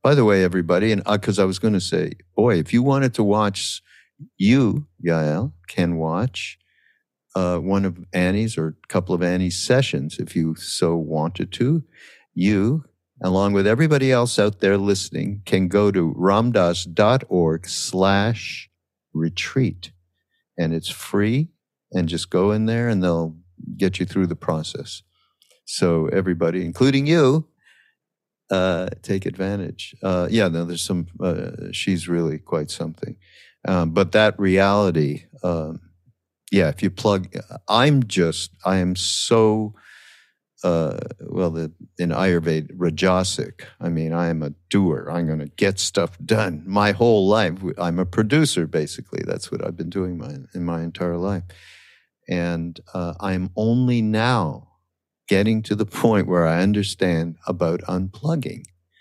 By the way, everybody, and because uh, I was going to say, boy, if you wanted to watch, you, Yael, can watch uh, one of Annie's or a couple of Annie's sessions if you so wanted to. You, along with everybody else out there listening, can go to ramdas.org slash retreat. And it's free, and just go in there and they'll get you through the process. So everybody, including you, uh, take advantage. Uh, yeah, no, there's some, uh, she's really quite something. Um, but that reality, um, yeah, if you plug, I'm just, I am so, uh, well, the, in Ayurveda, rajasic. I mean, I am a doer. I'm going to get stuff done. My whole life, I'm a producer, basically. That's what I've been doing my, in my entire life. And uh, I'm only now getting to the point where I understand about unplugging.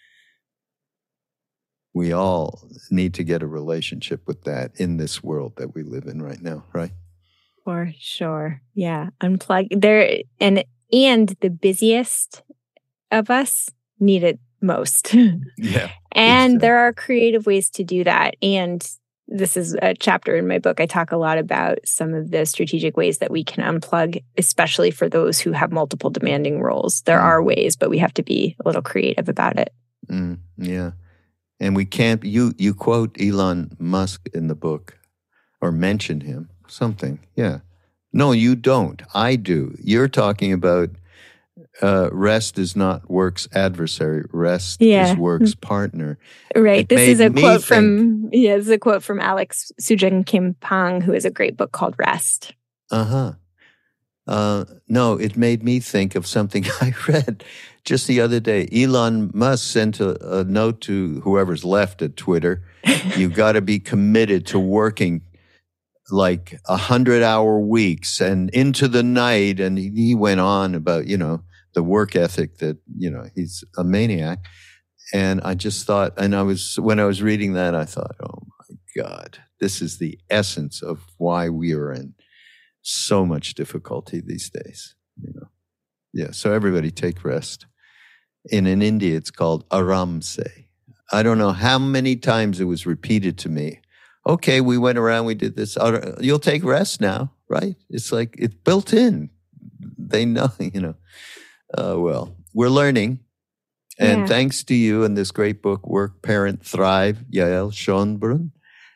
We all need to get a relationship with that in this world that we live in right now, right? For sure. Yeah. Unplug there. And, and the busiest of us need it most. Yeah. And exactly. There are creative ways to do that. And this is a chapter in my book. I talk a lot about some of the strategic ways that we can unplug, especially for those who have multiple demanding roles. There mm. are ways, but we have to be a little creative about it. Mm, yeah. And we can't, you, you quote Elon Musk in the book, or mention him, something. Yeah. No, you don't. I do. You're talking about uh, rest is not work's adversary. Rest yeah. is work's partner. Right. It this is a quote think, from yeah, this is a quote from Alex Sujin Kim Pang, who has a great book called Rest. Uh-huh. Uh No, it made me think of something I read just the other day. Elon Musk sent a, a note to whoever's left at Twitter. You got to be committed to working like a hundred hour weeks and into the night. And he, he went on about, you know, the work ethic that, you know, he's a maniac. And I just thought, and I was, when I was reading that, I thought, oh my God, this is the essence of why we are in so much difficulty these days, you know. Yeah, so everybody take rest. And in India, it's called aramse. I don't know how many times it was repeated to me. Okay, we went around, we did this. You'll take rest now, right? It's like, it's built in. They know, you know. Uh, well, we're learning. And yeah. thanks to you and this great book, Work, Parent, Thrive, Yael Schonbrun,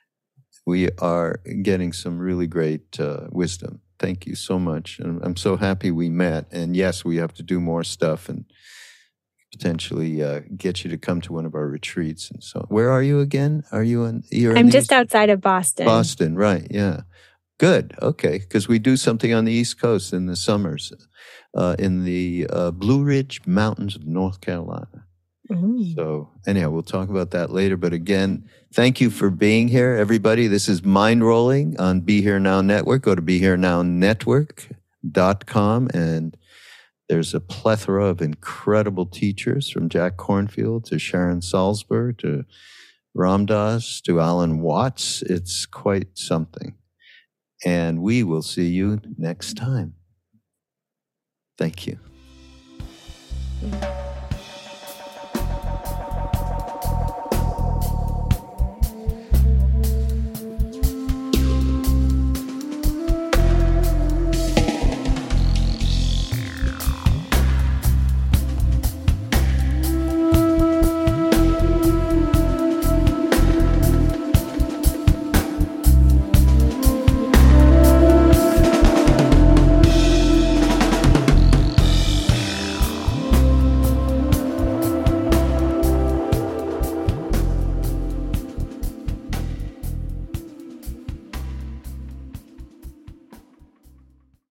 we are getting some really great uh, wisdom. Thank you so much. And I'm so happy we met. And yes, we have to do more stuff and potentially uh, get you to come to one of our retreats. And so, where are you again? Are you in? You're I'm in just East? outside of Boston. Boston, right? Yeah, good. Okay, because we do something on the East Coast in the summers, uh, in the uh, Blue Ridge Mountains of North Carolina. Mm. So anyhow, we'll talk about that later. But again, thank you for being here, everybody. This is Mind Rolling on Be Here Now Network. Go to be here now network dot com, and there's a plethora of incredible teachers, from Jack Cornfield to Sharon Salzberg to Ram Dass to Alan Watts. It's quite something. And we will see you next time. Thank you. Mm.